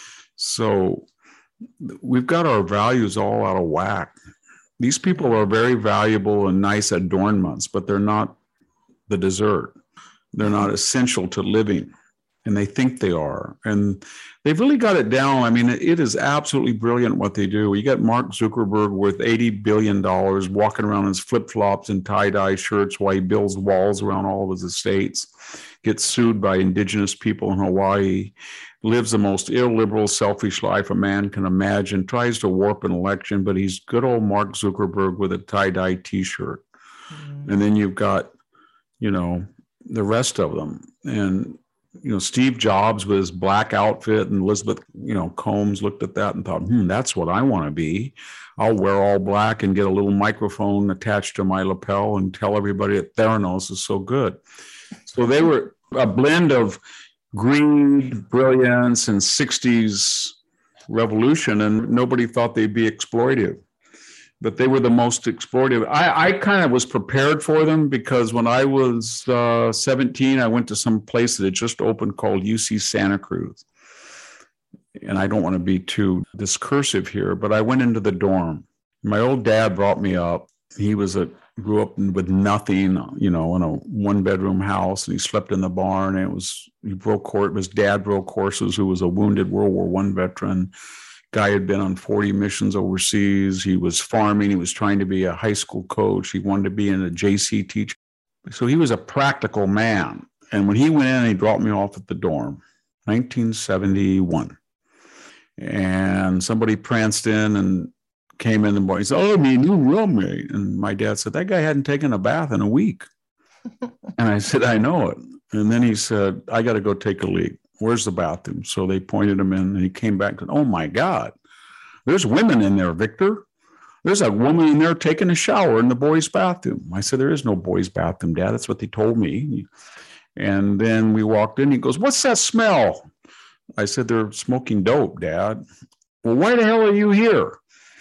[SPEAKER 5] So we've got our values all out of whack. These people are very valuable and nice adornments, but they're not the dessert. They're not essential to living, and they think they are. And they've really got it down. I mean, it is absolutely brilliant what they do. You got Mark Zuckerberg with eighty billion dollars walking around in his flip-flops and tie-dye shirts while he builds walls around all of his estates, gets sued by indigenous people in Hawaii, lives the most illiberal, selfish life a man can imagine, tries to warp an election, but he's good old Mark Zuckerberg with a tie-dye T-shirt. Mm. And then you've got, you know, the rest of them. And, you know, Steve Jobs with his black outfit, and Elizabeth, you know, Combs looked at that and thought, hmm, that's what I want to be. I'll wear all black and get a little microphone attached to my lapel and tell everybody that Theranos is so good. So they were a blend of greed, brilliance, and sixties revolution, and nobody thought they'd be exploitive. But they were the most exploitive. I, I kind of was prepared for them because when I was uh, seventeen, I went to some place that had just opened called U C Santa Cruz. And I don't want to be too discursive here, but I went into the dorm. My old dad brought me up. He was a grew up with nothing, you know, in a one-bedroom house, and he slept in the barn. And it was he broke court. His dad broke horses, who was a wounded World War One veteran. Guy had been on forty missions overseas. He was farming. He was trying to be a high school coach. He wanted to be in a J C teacher. So he was a practical man. And when he went in, he dropped me off at the dorm, nineteen seventy-one. And somebody pranced in and came in, and he said, "Oh, my new roommate." And my dad said, "That guy hadn't taken a bath in a week." And I said, "I know it." And then he said, "I got to go take a leak. Where's the bathroom?" So they pointed him in, and he came back and, "Oh my God, there's women in there, Victor. There's a woman in there taking a shower in the boys' bathroom." I said, "There is no boys' bathroom, Dad. That's what they told me." And then we walked in. He goes, "What's that smell?" I said, "They're smoking dope, Dad." "Well, why the hell are you here?"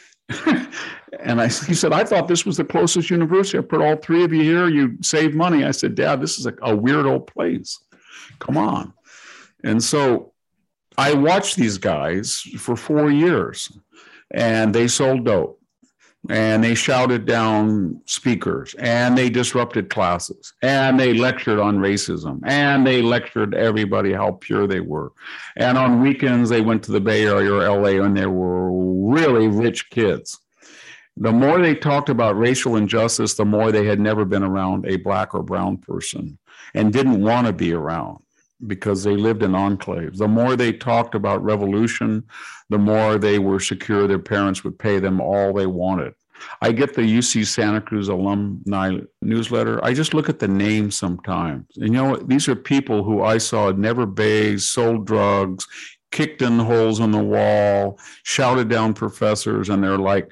[SPEAKER 5] And I, he said, "I thought this was the closest university. I put all three of you here. You save money." I said, "Dad, this is a, a weird old place. Come on." And so I watched these guys for four years, and they sold dope, and they shouted down speakers, and they disrupted classes, and they lectured on racism, and they lectured everybody how pure they were. And on weekends, they went to the Bay Area or L A, and they were really rich kids. The more they talked about racial injustice, the more they had never been around a black or brown person and didn't want to be around, because they lived in enclaves. The more they talked about revolution, the more they were secure their parents would pay them all they wanted. I get the U C Santa Cruz alumni newsletter. I just look at the names sometimes. And you know, these are people who I saw had never bathed, sold drugs, kicked in holes in the wall, shouted down professors, and they're like,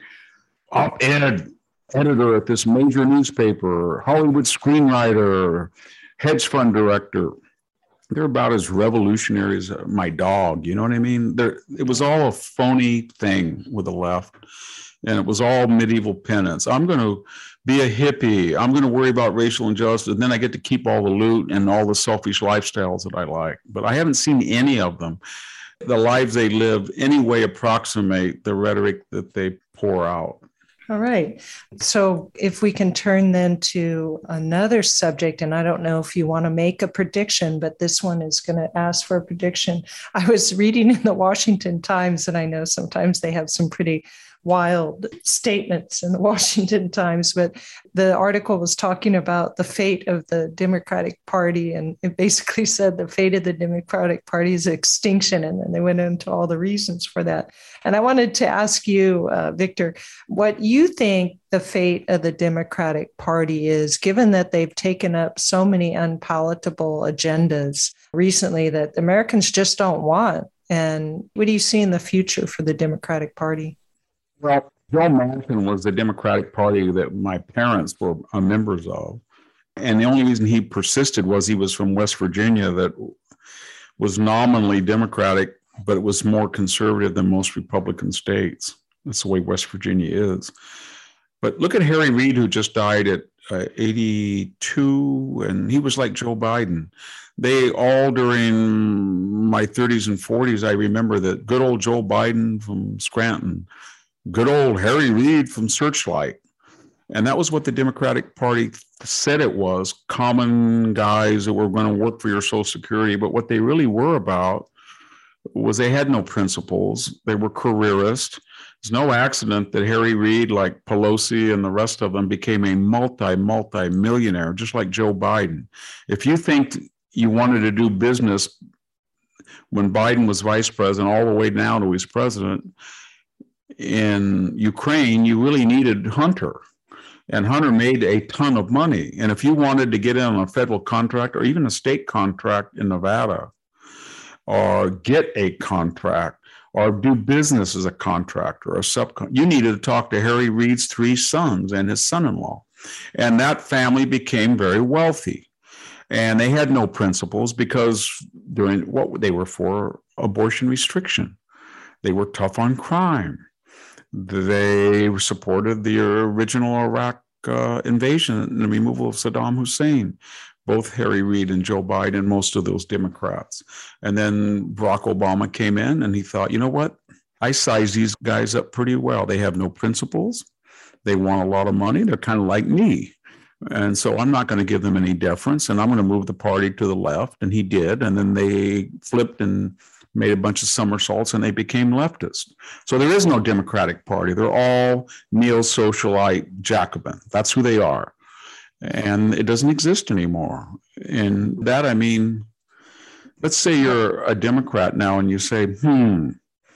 [SPEAKER 5] op-ed editor at this major newspaper, Hollywood screenwriter, hedge fund director. They're about as revolutionary as my dog. You know what I mean? There, it was all a phony thing with the left, and it was all medieval penance. I'm going to be a hippie. I'm going to worry about racial injustice. And then I get to keep all the loot and all the selfish lifestyles that I like. But I haven't seen any of them. The lives they live anyway approximate the rhetoric that they pour out.
[SPEAKER 2] All right. So if we can turn then to another subject, and I don't know if you want to make a prediction, but this one is going to ask for a prediction. I was reading in the Washington Times, and I know sometimes they have some pretty wild statements in the Washington Times, but the article was talking about the fate of the Democratic Party, and it basically said the fate of the Democratic Party is extinction, and then they went into all the reasons for that. And I wanted to ask you, uh, Victor, what you think the fate of the Democratic Party is, given that they've taken up so many unpalatable agendas recently that Americans just don't want. And what do you see in the future for the Democratic Party?
[SPEAKER 5] Well, Joe Manchin was the Democratic Party that my parents were uh, members of. And the only reason he persisted was he was from West Virginia, that was nominally Democratic, but it was more conservative than most Republican states. That's the way West Virginia is. But look at Harry Reid, who just died at uh, eighty-two, and he was like Joe Biden. They all, during my thirties and forties, I remember that good old Joe Biden from Scranton, good old Harry Reid from Searchlight. And that was what the Democratic Party said it was, common guys that were going to work for your Social Security. But what they really were about was they had no principles. They were careerists. It's no accident that Harry Reid, like Pelosi and the rest of them, became a multi, multi-millionaire, just like Joe Biden. If you think you wanted to do business when Biden was vice president all the way now to his president in Ukraine, you really needed Hunter. And Hunter made a ton of money. And if you wanted to get in on a federal contract or even a state contract in Nevada, or get a contract, or do business as a contractor or a subcon, you needed to talk to Harry Reid's three sons and his son-in-law. And that family became very wealthy. And they had no principles because during what they were for, abortion restriction. They were tough on crime. They supported the original Iraq uh, invasion and the removal of Saddam Hussein, both Harry Reid and Joe Biden, most of those Democrats. And then Barack Obama came in and he thought, you know what? I size these guys up pretty well. They have no principles. They want a lot of money. They're kind of like me. And so I'm not going to give them any deference, and I'm going to move the party to the left. And he did. And then they flipped and made a bunch of somersaults, and they became leftist. So there is no Democratic Party. They're all neo-socialite Jacobin. That's who they are. And it doesn't exist anymore. And that, I mean, let's say you're a Democrat now and you say, hmm,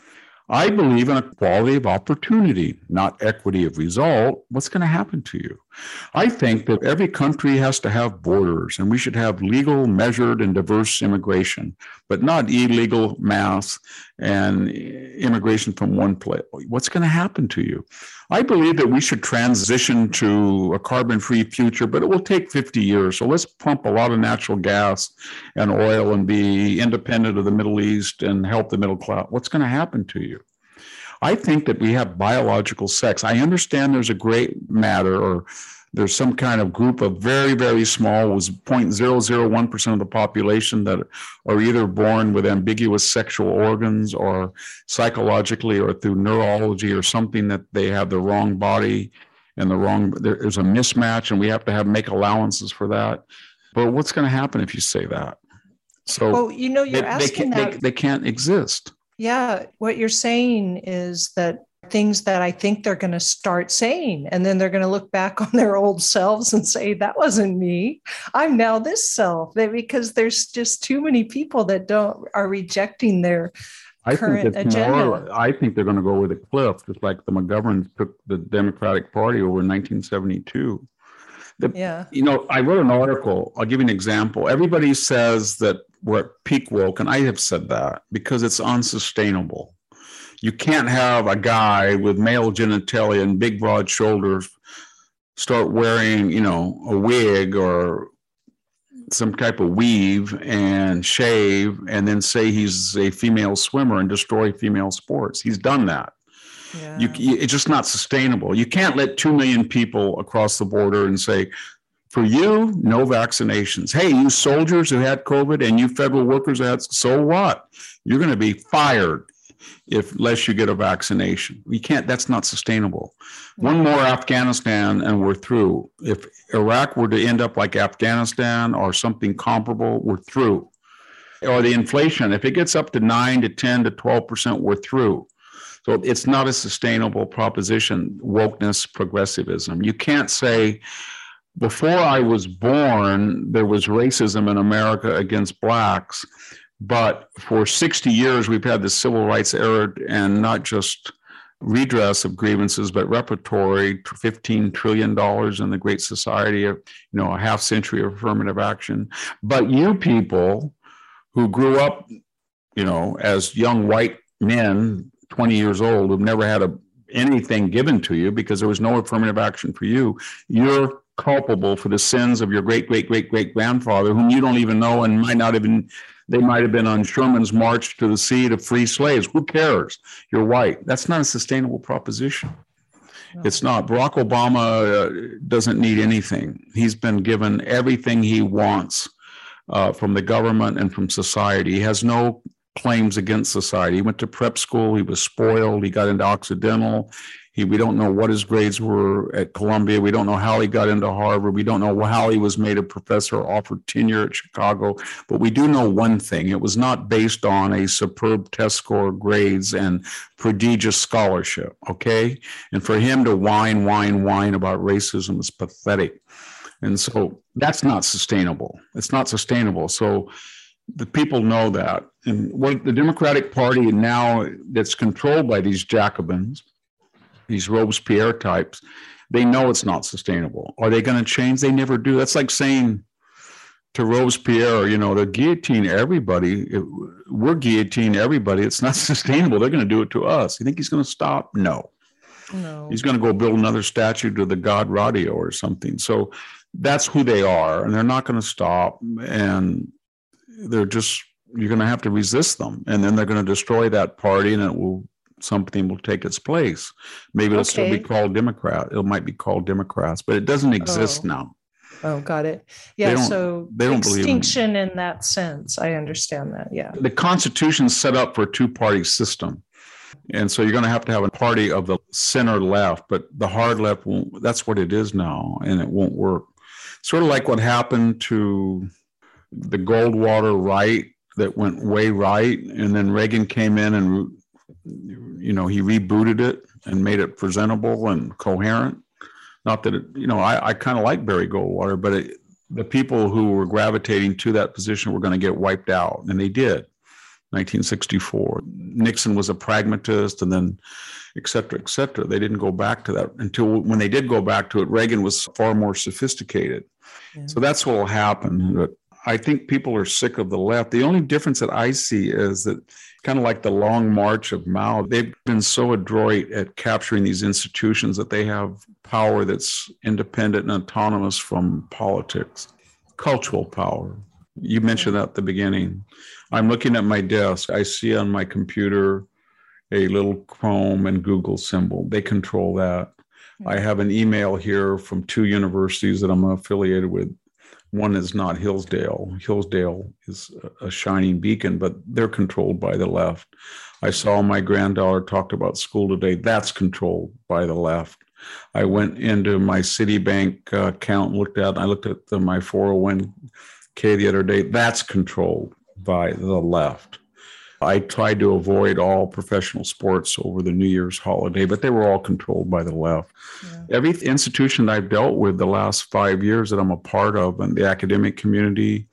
[SPEAKER 5] I believe in equality of opportunity, not equity of result. What's going to happen to you? I think that every country has to have borders, and we should have legal, measured, and diverse immigration, but not illegal mass and immigration from one place. What's going to happen to you? I believe that we should transition to a carbon-free future, but it will take fifty years. So let's pump a lot of natural gas and oil and be independent of the Middle East and help the middle class. What's going to happen to you? I think that we have biological sex. I understand there's a gray matter, or there's some kind of group of very, very small, was zero point zero zero one percent of the population that are either born with ambiguous sexual organs or psychologically or through neurology or something that they have the wrong body and the wrong, there's a mismatch, and we have to have make allowances for that. But what's going to happen if you say that? So
[SPEAKER 2] well, you know, you're
[SPEAKER 5] they,
[SPEAKER 2] asking
[SPEAKER 5] they,
[SPEAKER 2] that.
[SPEAKER 5] They, they can't exist.
[SPEAKER 2] Yeah, what you're saying is that things that I think they're going to start saying, and then they're going to look back on their old selves and say, that wasn't me. I'm now this self. They, because there's just too many people that don't are rejecting their
[SPEAKER 5] I
[SPEAKER 2] current
[SPEAKER 5] think it's
[SPEAKER 2] agenda.
[SPEAKER 5] More, I think they're going to go with a cliff, just like the McGoverns took the Democratic Party over in nineteen seventy-two. The,
[SPEAKER 2] yeah.
[SPEAKER 5] You know, I wrote an article. I'll give you an example. Everybody says that we're at peak woke, and I have said that because it's unsustainable. You can't have a guy with male genitalia and big, broad shoulders start wearing, you know, a wig or some type of weave and shave and then say he's a female swimmer and destroy female sports. He's done that.
[SPEAKER 2] Yeah.
[SPEAKER 5] You, it's just not sustainable. You can't let two million people across the border and say, for you, no vaccinations. Hey, you soldiers who had COVID and you federal workers who had, so what? You're going to be fired if unless you get a vaccination. We can't, that's not sustainable. One more Afghanistan and we're through. If Iraq were to end up like Afghanistan or something comparable, we're through. Or the inflation, if it gets up to nine to ten to twelve percent, we're through. So it's not a sustainable proposition, wokeness, progressivism. You can't say, before I was born, there was racism in America against blacks, but for sixty years, we've had the civil rights era and not just redress of grievances, but repertory, fifteen trillion dollars in the Great Society, of, you know, a half century of affirmative action. But you people who grew up, you know, as young white men, twenty years old, who've never had a anything given to you because there was no affirmative action for you. You're culpable for the sins of your great, great, great, great grandfather, whom you don't even know and might not have been, they might have been on Sherman's march to the sea to free slaves. Who cares? You're white. That's not a sustainable proposition. No. It's not. Barack Obama uh, doesn't need anything. He's been given everything he wants uh, from the government and from society. He has no claims against society. He went to prep school. He was spoiled. He got into Occidental. He, we don't know what his grades were at Columbia. We don't know how he got into Harvard. We don't know how he was made a professor or offered tenure at Chicago. But we do know one thing. It was not based on a superb test score, grades, and prodigious scholarship, okay? And for him to whine, whine, whine about racism is pathetic. And so that's not sustainable. It's not sustainable. So the people know that. And what the Democratic Party now that's controlled by these Jacobins, these Robespierre types, they know it's not sustainable. Are they going to change? They never do. That's like saying to Robespierre, you know, to guillotine everybody. We're guillotining everybody. It's not sustainable. They're going to do it to us. You think he's going to stop? No. No. He's going to go build another statue to the god Radio or something. So that's who they are, and they're not going to stop. And they're just, you're going to have to resist them. And then they're going to destroy that party, and it will, something will take its place. Maybe it'll okay. still be called Democrat. It might be called Democrats, but it doesn't exist
[SPEAKER 2] oh.
[SPEAKER 5] now.
[SPEAKER 2] Oh, got it. Yeah.
[SPEAKER 5] They
[SPEAKER 2] so
[SPEAKER 5] they don't
[SPEAKER 2] extinction
[SPEAKER 5] believe in,
[SPEAKER 2] in that sense. I understand that. Yeah.
[SPEAKER 5] The Constitution's set up for a two-party system. And so you're going to have to have a party of the center left, but the hard left won't, that's what it is now, and it won't work. Sort of like what happened to the Goldwater right that went way right, and then Reagan came in and, you know, he rebooted it and made it presentable and coherent. Not that it, you know, I, I kind of like Barry Goldwater, but it, the people who were gravitating to that position were going to get wiped out, and they did. nineteen sixty-four. Nixon was a pragmatist, and then et cetera, et cetera. They didn't go back to that until when they did go back to it, Reagan was far more sophisticated. Yeah. So that's what will happen. But I think people are sick of the left. The only difference that I see is that kind of like the long march of Mao, they've been so adroit at capturing these institutions that they have power that's independent and autonomous from politics, cultural power. You mentioned that at the beginning. I'm looking at my desk. I see on my computer a little Chrome and Google symbol. They control that. Mm-hmm. I have an email here from two universities that I'm affiliated with. One is not Hillsdale. Hillsdale is a shining beacon, but they're controlled by the left. I saw my granddaughter talked about school today. That's controlled by the left. I went into my Citibank uh, account and looked at, I looked at the, my four oh one k the other day. That's controlled by the left. I tried to avoid all professional sports over the New Year's holiday, but they were all controlled by the left. Yeah. Every institution I've dealt with the last five years that I'm a part of, and the academic community,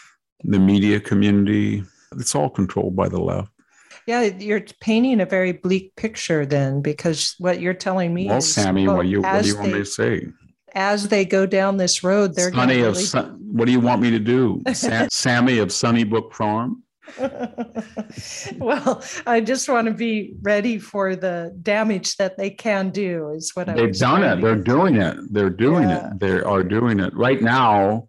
[SPEAKER 5] the media community, it's all controlled by the left.
[SPEAKER 2] Yeah, you're painting a very bleak picture then, because what you're telling me
[SPEAKER 5] well,
[SPEAKER 2] is...
[SPEAKER 5] Sammy,
[SPEAKER 2] well,
[SPEAKER 5] what, you, what do you
[SPEAKER 2] they,
[SPEAKER 5] want me to say?
[SPEAKER 2] As they go down this road, they're going to
[SPEAKER 5] really...
[SPEAKER 2] of
[SPEAKER 5] Sun, what do you want me to do? Sam, Sammy of Sunnybrook Farm?
[SPEAKER 2] Well, I just want to be ready for the damage that they can do is what I
[SPEAKER 5] They've done it. They're doing it. They're doing yeah. it. They are doing it. Right now,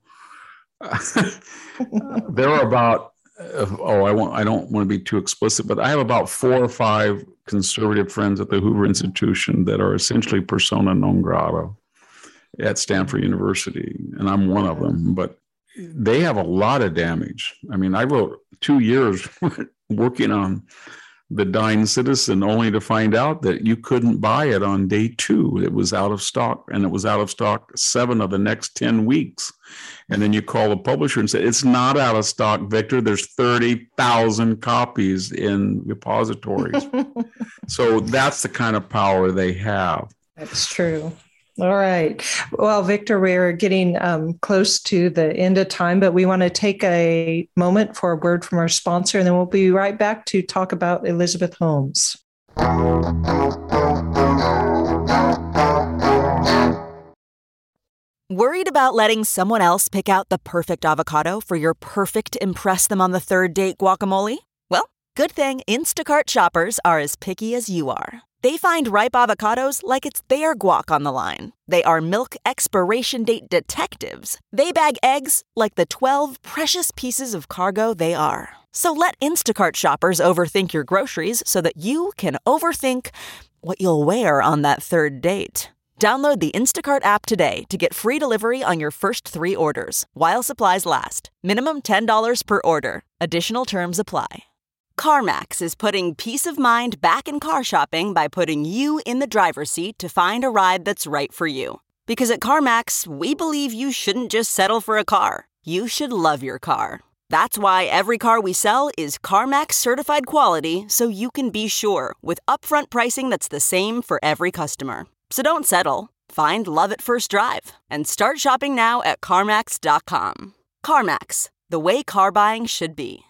[SPEAKER 5] there are about, oh, I won't, I don't want to be too explicit, but I have about four or five conservative friends at the Hoover Institution that are essentially persona non grata at Stanford University, and I'm one of them. But they have a lot of damage. I mean, I wrote two years working on The Dying Citizen only to find out that you couldn't buy it on day two. It was out of stock, and it was out of stock seven of the next ten weeks. And then you call the publisher and say, it's not out of stock, Victor. There's thirty thousand copies in repositories. So that's the kind of power they have.
[SPEAKER 2] That's true. All right. Well, Victor, we're getting um, close to the end of time, but we want to take a moment for a word from our sponsor, and then we'll be right back to talk about Elizabeth Holmes.
[SPEAKER 6] Worried about letting someone else pick out the perfect avocado for your perfect impress them on the third date guacamole? Well, good thing Instacart shoppers are as picky as you are. They find ripe avocados like it's their guac on the line. They are milk expiration date detectives. They bag eggs like the twelve precious pieces of cargo they are. So let Instacart shoppers overthink your groceries so that you can overthink what you'll wear on that third date. Download the Instacart app today to get free delivery on your first three orders, while supplies last. Minimum ten dollars per order. Additional terms apply. CarMax is putting peace of mind back in car shopping by putting you in the driver's seat to find a ride that's right for you. Because at CarMax, we believe you shouldn't just settle for a car. You should love your car. That's why every car we sell is CarMax certified quality, so you can be sure with upfront pricing that's the same for every customer. So don't settle. Find love at first drive and start shopping now at CarMax dot com. CarMax, the way car buying should be.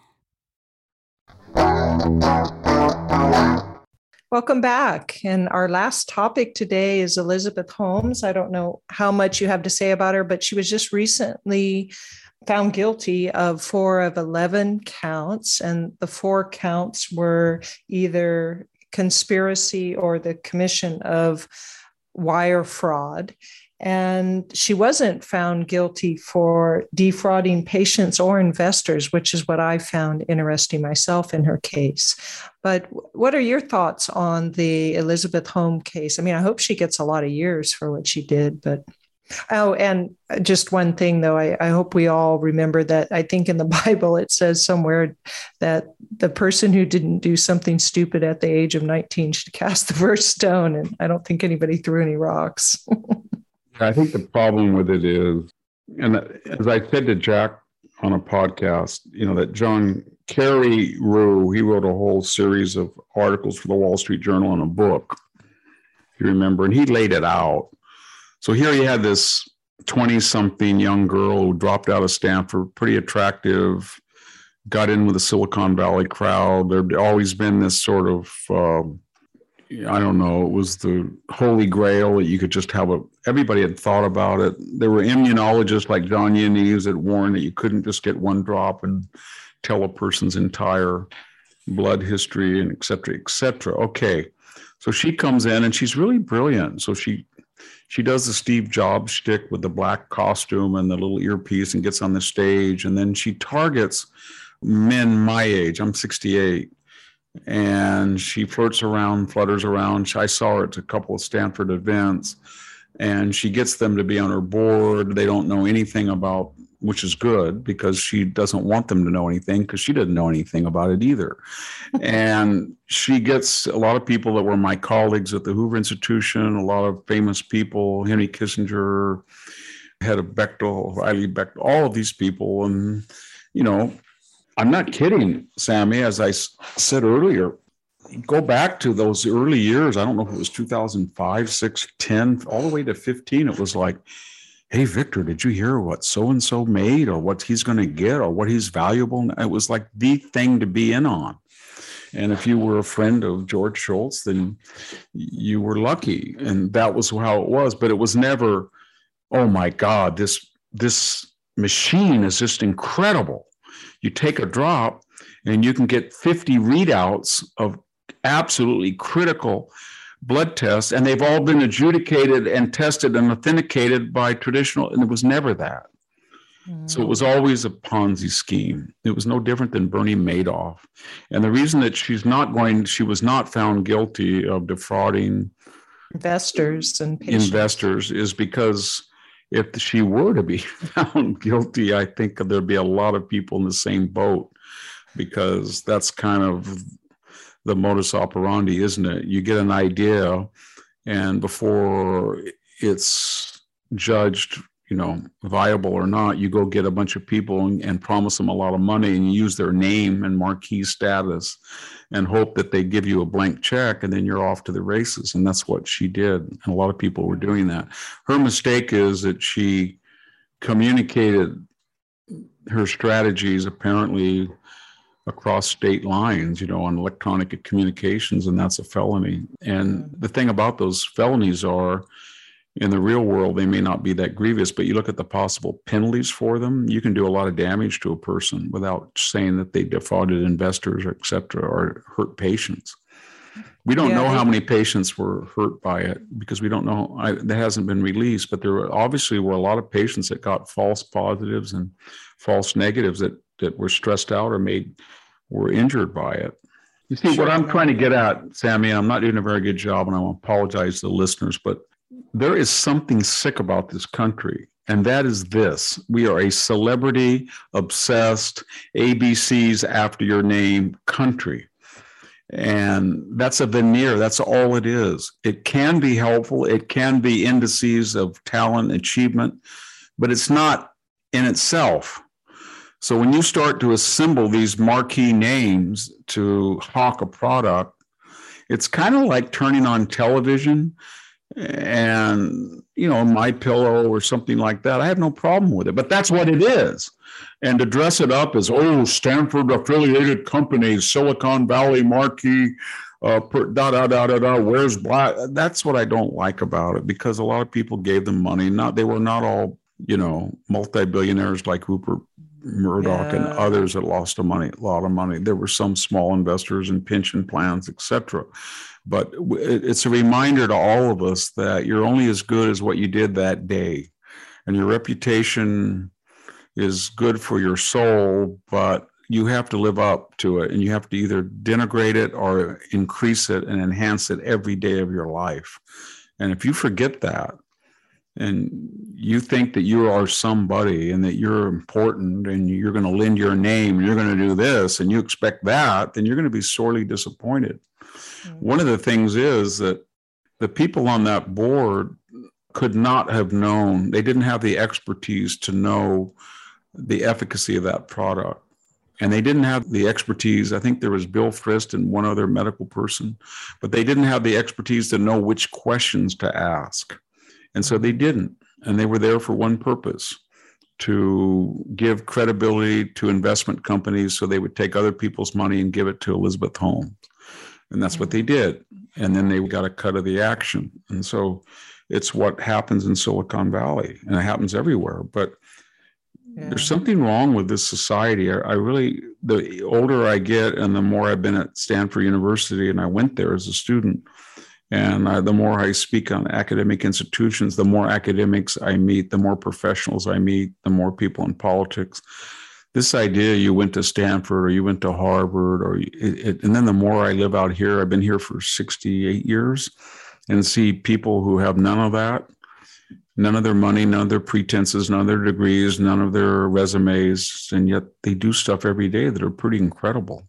[SPEAKER 2] Welcome back. And our last topic today is Elizabeth Holmes. I don't know how much you have to say about her, but she was just recently found guilty of four of eleven counts. And the four counts were either conspiracy or the commission of wire fraud. And she wasn't found guilty for defrauding patients or investors, which is what I found interesting myself in her case. But what are your thoughts on the Elizabeth Holmes case? I mean, I hope she gets a lot of years for what she did, but oh, and just one thing, though, I, I hope we all remember that I think in the Bible it says somewhere that the person who didn't do something stupid at the age of nineteen should cast the first stone. And I don't think anybody threw any rocks.
[SPEAKER 5] I think the problem with it is, and as I said to Jack on a podcast, you know, that John Kerry Rue, he wrote a whole series of articles for the Wall Street Journal and a book, if you remember, and he laid it out. So here you had this twenty-something young girl who dropped out of Stanford, pretty attractive, got in with the Silicon Valley crowd. There'd always been this sort of, uh, I don't know, it was the holy grail that you could just have a, everybody had thought about it. There were immunologists like John Yanez that warned that you couldn't just get one drop and tell a person's entire blood history and et cetera, et cetera. Okay. So she comes in and she's really brilliant. So she, She does the Steve Jobs shtick with the black costume and the little earpiece and gets on the stage. And then she targets men my age. I'm sixty-eight. And she flirts around, flutters around. I saw her at a couple of Stanford events. And she gets them to be on her board. They don't know anything about, which is good because she doesn't want them to know anything because she didn't know anything about it either. And she gets a lot of people that were my colleagues at the Hoover Institution, a lot of famous people, Henry Kissinger, head of Bechtel, Riley Bechtel, all of these people. And, you know, I'm not kidding, Sammy, as I said earlier, go back to those early years. I don't know if it was two thousand five, six, ten, all the way to fifteen. It was like, hey, Victor, did you hear what so-and-so made or what he's going to get or what he's valuable? It was like the thing to be in on. And if you were a friend of George Shultz, then you were lucky. And that was how it was. But it was never, oh, my God, this, this machine is just incredible. You take a drop and you can get fifty readouts of absolutely critical blood tests, and they've all been adjudicated and tested and authenticated by traditional, and it was never that. Mm. So it was always a Ponzi scheme. It was no different than Bernie Madoff. And the reason that she's not going, she was not found guilty of defrauding
[SPEAKER 2] investors and patients.
[SPEAKER 5] investors is because if she were to be found guilty, I think there'd be a lot of people in the same boat, because that's kind of the modus operandi, isn't it? You get an idea, and before it's judged, you know, viable or not, you go get a bunch of people and, and promise them a lot of money, and you use their name and marquee status and hope that they give you a blank check, and then you're off to the races. And that's what she did. And a lot of people were doing that. Her mistake is that she communicated her strategies apparently across state lines, you know, on electronic communications, and that's a felony. And the thing about those felonies are, in the real world, they may not be that grievous, but you look at the possible penalties for them, you can do a lot of damage to a person without saying that they defrauded investors, or et cetera, or hurt patients. We don't
[SPEAKER 2] Yeah,
[SPEAKER 5] know
[SPEAKER 2] they-
[SPEAKER 5] how many patients were hurt by it because we don't know. I, that hasn't been released, but there were, obviously were a lot of patients that got false positives and false negatives that, that were stressed out or made, were injured by it. You see,
[SPEAKER 2] Sure,
[SPEAKER 5] what I'm
[SPEAKER 2] no.
[SPEAKER 5] trying to get at, Sammy, and I'm not doing a very good job, and I apologize to the listeners, but there is something sick about this country. And that is this. We are a celebrity obsessed, A B Cs after your name country. And that's a veneer. That's all it is. It can be helpful. It can be indices of talent, achievement, but it's not in itself. So when you start to assemble these marquee names to hawk a product, it's kind of like turning on television and, you know, My Pillow or something like that. I have no problem with it, but that's what it is. And to dress it up as, oh, Stanford affiliated companies, Silicon Valley marquee, uh, per, da, da, da, da, da, where's black? That's what I don't like about it, because a lot of people gave them money. Not, they were not all, you know, multi-billionaires like Rupert Murdoch and
[SPEAKER 2] Yeah.
[SPEAKER 5] others that lost a money, a lot of money. There were some small investors and pension plans, et cetera. But it's a reminder to all of us that you're only as good as what you did that day. And your reputation is good for your soul, but you have to live up to it. And you have to either denigrate it or increase it and enhance it every day of your life. And if you forget that, and you think that you are somebody and that you're important and you're going to lend your name and you're going to do this and you expect that, then you're going to be sorely disappointed. Mm-hmm. One of the things is that the people on that board could not have known, they didn't have the expertise to know the efficacy of that product. And they didn't have the expertise. I think there was Bill Frist and one other medical person, but they didn't have the expertise to know which questions to ask. And so they didn't. And they were there for one purpose, to give credibility to investment companies so they would take other people's money and give it to Elizabeth Holmes. And that's what they did. And then they got a cut of the action. And so it's what happens in Silicon Valley, and it happens everywhere. But yeah. There's something wrong with this society. I, I really, the older I get and the more I've been at Stanford University, and I went there as a student, and I, the more I speak on academic institutions, the more academics I meet, the more professionals I meet, the more people in politics. This idea you went to Stanford or you went to Harvard, or it, it, and then the more I live out here, I've been here for sixty-eight years, and see people who have none of that, none of their money, none of their pretenses, none of their degrees, none of their resumes, and yet they do stuff every day that are pretty incredible.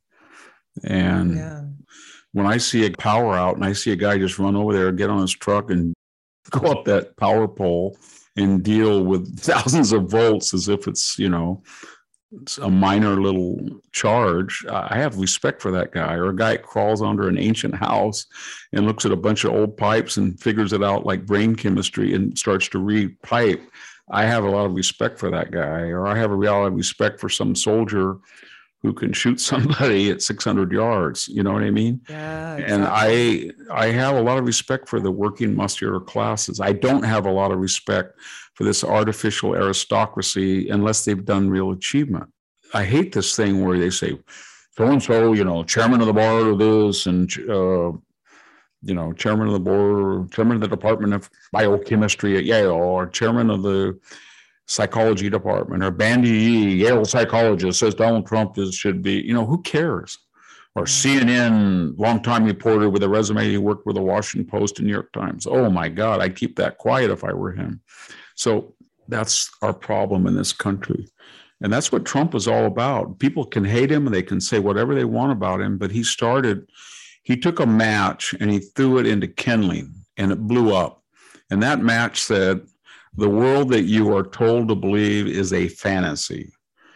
[SPEAKER 5] And yeah. When I see a power out and I see a guy just run over there, get on his truck and go up that power pole and deal with thousands of volts as if it's, you know, it's a minor little charge, I have respect for that guy. Or a guy that crawls under an ancient house and looks at a bunch of old pipes and figures it out like brain chemistry and starts to read pipe. I have a lot of respect for that guy. Or I have a lot of respect for some soldier who can shoot somebody at six hundred yards. You know what I mean?
[SPEAKER 2] Yeah, exactly.
[SPEAKER 5] And I, I have a lot of respect for the working muscular classes. I don't have a lot of respect for this artificial aristocracy unless they've done real achievement. I hate this thing where they say, so-and-so, you know, chairman of the board of this, and, uh, you know, chairman of the board, chairman of the Department of Biochemistry at Yale, or chairman of the psychology department, or Bandy Yee, Yale psychologist, says Donald Trump is, should be, you know, who cares? Or C N N longtime reporter with a resume, he worked with the Washington Post and New York Times. Oh my God, I'd keep that quiet if I were him. So that's our problem in this country. And that's what Trump is all about. People can hate him and they can say whatever they want about him, but he started, he took a match and he threw it into kindling and it blew up. And that match said, the world that you are told to believe is a fantasy,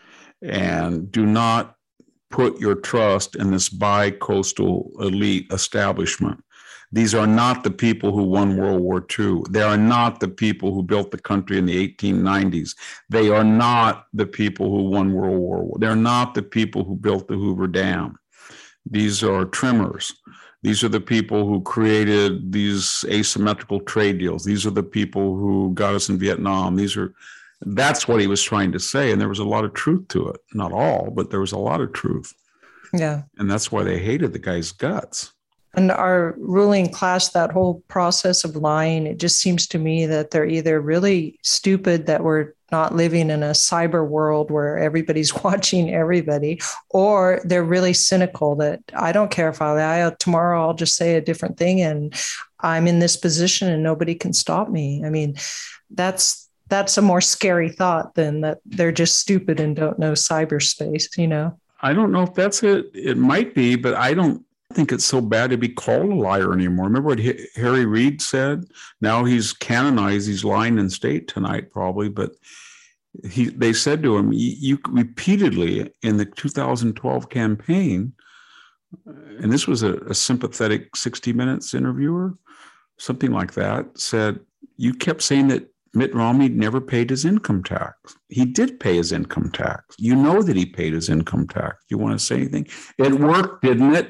[SPEAKER 5] and do not put your trust in this bi-coastal elite establishment. These are not the people who won World War Two. They are not the people who built the country in the eighteen nineties. They are not the people who won World War One. They're not the people who built the Hoover Dam. These are trimmers. These are the people who created these asymmetrical trade deals. These are the people who got us in Vietnam. These are, that's what he was trying to say. And there was a lot of truth to it. Not all, but there was a lot of truth.
[SPEAKER 2] Yeah.
[SPEAKER 5] And that's why they hated the guy's guts.
[SPEAKER 2] And our ruling class, that whole process of lying, it just seems to me that they're either really stupid that we're not living in a cyber world where everybody's watching everybody, or they're really cynical that I don't care if I lie. Tomorrow I'll just say a different thing and I'm in this position and nobody can stop me. I mean, that's that's a more scary thought than that they're just stupid and don't know cyberspace, you know?
[SPEAKER 5] I don't know if that's it. It might be, but I don't think it's so bad to be called a liar anymore. Remember what H- Harry Reid said? Now he's canonized. He's lying in state tonight, probably. But he, they said to him, you, you repeatedly in the two thousand twelve campaign, and this was a, a sympathetic sixty minutes interviewer, something like that, said, you kept saying that Mitt Romney never paid his income tax. He did pay his income tax. You know that he paid his income tax. You want to say anything? It worked, didn't it?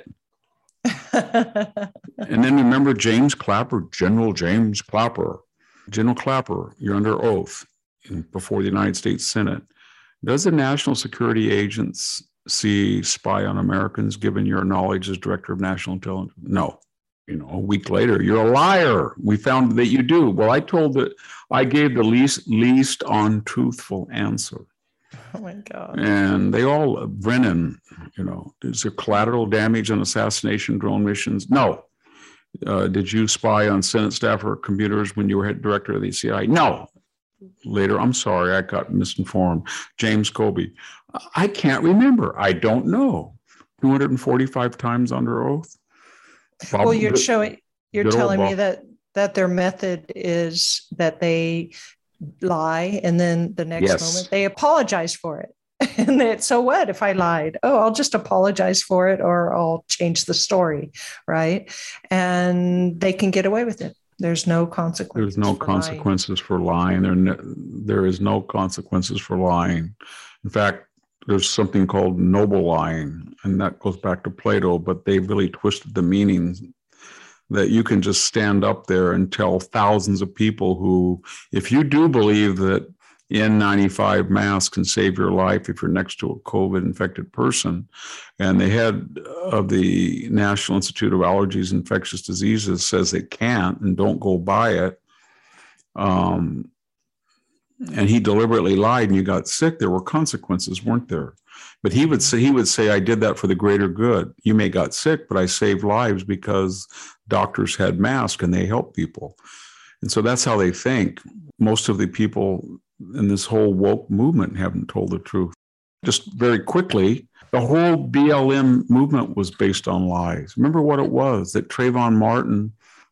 [SPEAKER 5] And then remember James Clapper, General James Clapper. General Clapper, you're under oath in, before the United States Senate. Does the National Security Agency spy on Americans given your knowledge as Director of National Intelligence? No. You know, a week later, you're a liar. We found that you do. Well, I told that I gave the least least untruthful answer.
[SPEAKER 2] Oh my God.
[SPEAKER 5] And they all, Brennan, you know, is there collateral damage on assassination drone missions? No. Uh, did you spy on Senate staffer computers when you were head director of the C I A? No. Later, I'm sorry, I got misinformed. James Comey. I can't remember. I don't know. two hundred forty-five times under oath. Bob,
[SPEAKER 2] well, you're showing, you're telling
[SPEAKER 5] Bob.
[SPEAKER 2] me that that their method is that they lie and then the next
[SPEAKER 5] Yes.
[SPEAKER 2] moment they apologize for it. And that, so what if I lied? Oh, I'll just apologize for it or I'll change the story, right? And they can get away with it. There's no consequences.
[SPEAKER 5] There's no
[SPEAKER 2] for
[SPEAKER 5] consequences lying. for lying. There, ne- there is no consequences for lying. In fact, there's something called noble lying, and that goes back to Plato, but they really twisted the meanings that you can just stand up there and tell thousands of people who, if you do believe that N ninety-five masks can save your life if you're next to a COVID infected person, and the head of the National Institute of Allergies and Infectious Diseases says it can't and don't go buy it, um, and he deliberately lied and you got sick, there were consequences, weren't there? But he would say, he would say, I did that for the greater good. You may got sick, but I saved lives because doctors had masks and they helped people. And so that's how they think. Most of the people in this whole woke movement haven't told the truth. Just very quickly, the whole B L M movement was based on lies. Remember what it was, that Trayvon Martin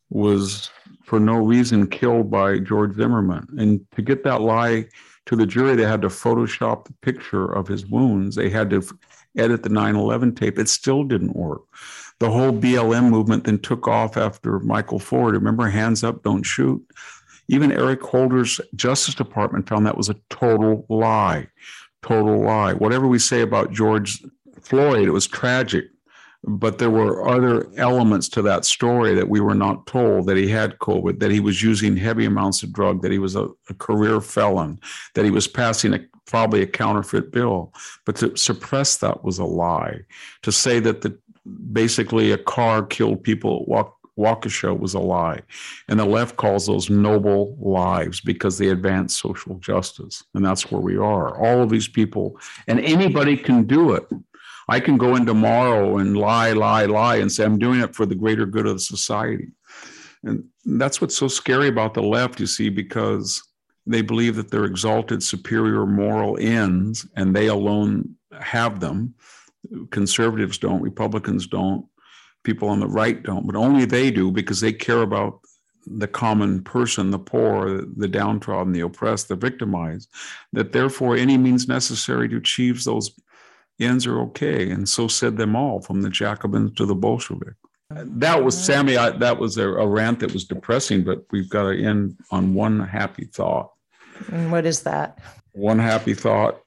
[SPEAKER 5] was for no reason killed by George Zimmerman. And to get that lie to the jury, they had to Photoshop the picture of his wounds. They had to edit the nine eleven tape. It still didn't work. The whole B L M movement then took off after Michael Ford. Remember, hands up, don't shoot? Even Eric Holder's Justice Department found that was a total lie, total lie. Whatever we say about George Floyd, it was tragic. But there were other elements to that story that we were not told, that he had COVID, that he was using heavy amounts of drug, that he was a, a career felon, that he was passing a, probably a counterfeit bill. But to suppress that was a lie. To say that the basically a car killed people at Walk, Waukesha was a lie. And the left calls those noble lives because they advance social justice. And that's where we are. All of these people, and anybody can do it. I can go in tomorrow and lie, lie, lie, and say I'm doing it for the greater good of the society. And that's what's so scary about the left, you see, because they believe that they're exalted superior moral ends and they alone have them. Conservatives don't, Republicans don't, people on the right don't, but only they do because they care about the common person, the poor, the downtrodden, the oppressed, the victimized, that therefore any means necessary to achieve those ends are okay. And so said them all, from the Jacobins to the Bolshevik. That was, Sammy, I, that was a, a rant that was depressing, but we've got to end on one happy thought.
[SPEAKER 2] And what is that?
[SPEAKER 5] One happy thought.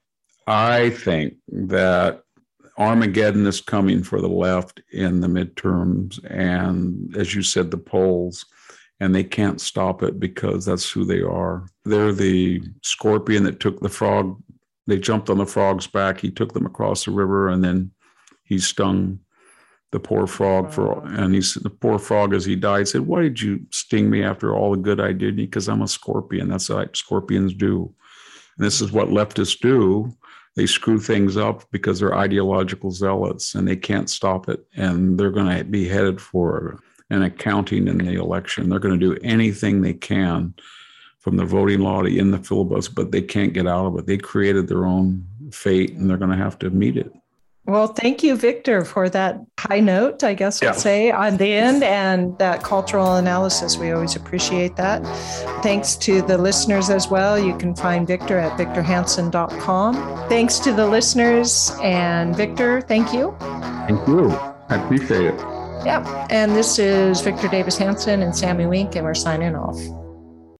[SPEAKER 5] I think that Armageddon is coming for the left in the midterms. And as you said, the polls, and they can't stop it because that's who they are. They're the scorpion that took the frog. They jumped on the frog's back. He took them across the river, and then he stung the poor frog for, and he's the poor frog as he died said, "Why did you sting me after all the good I did?" Because I'm a scorpion. That's what scorpions do. And this is what leftists do. They screw things up because they're ideological zealots and they can't stop it. And they're going to be headed for an accounting in the election. They're going to do anything they can from the voting law to in the filibuster, but they can't get out of it. They created their own fate and they're going to have to meet it.
[SPEAKER 2] Well, thank you, Victor, for that high note, I guess we'll yeah. say, on the end, and that cultural analysis. We always appreciate that. Thanks to the listeners as well. You can find Victor at victor hansen dot com. Thanks to the listeners. And Victor, thank you.
[SPEAKER 5] Thank you. I appreciate it.
[SPEAKER 2] Yeah. And this is Victor Davis Hanson and Sammy Wink, and we're signing off.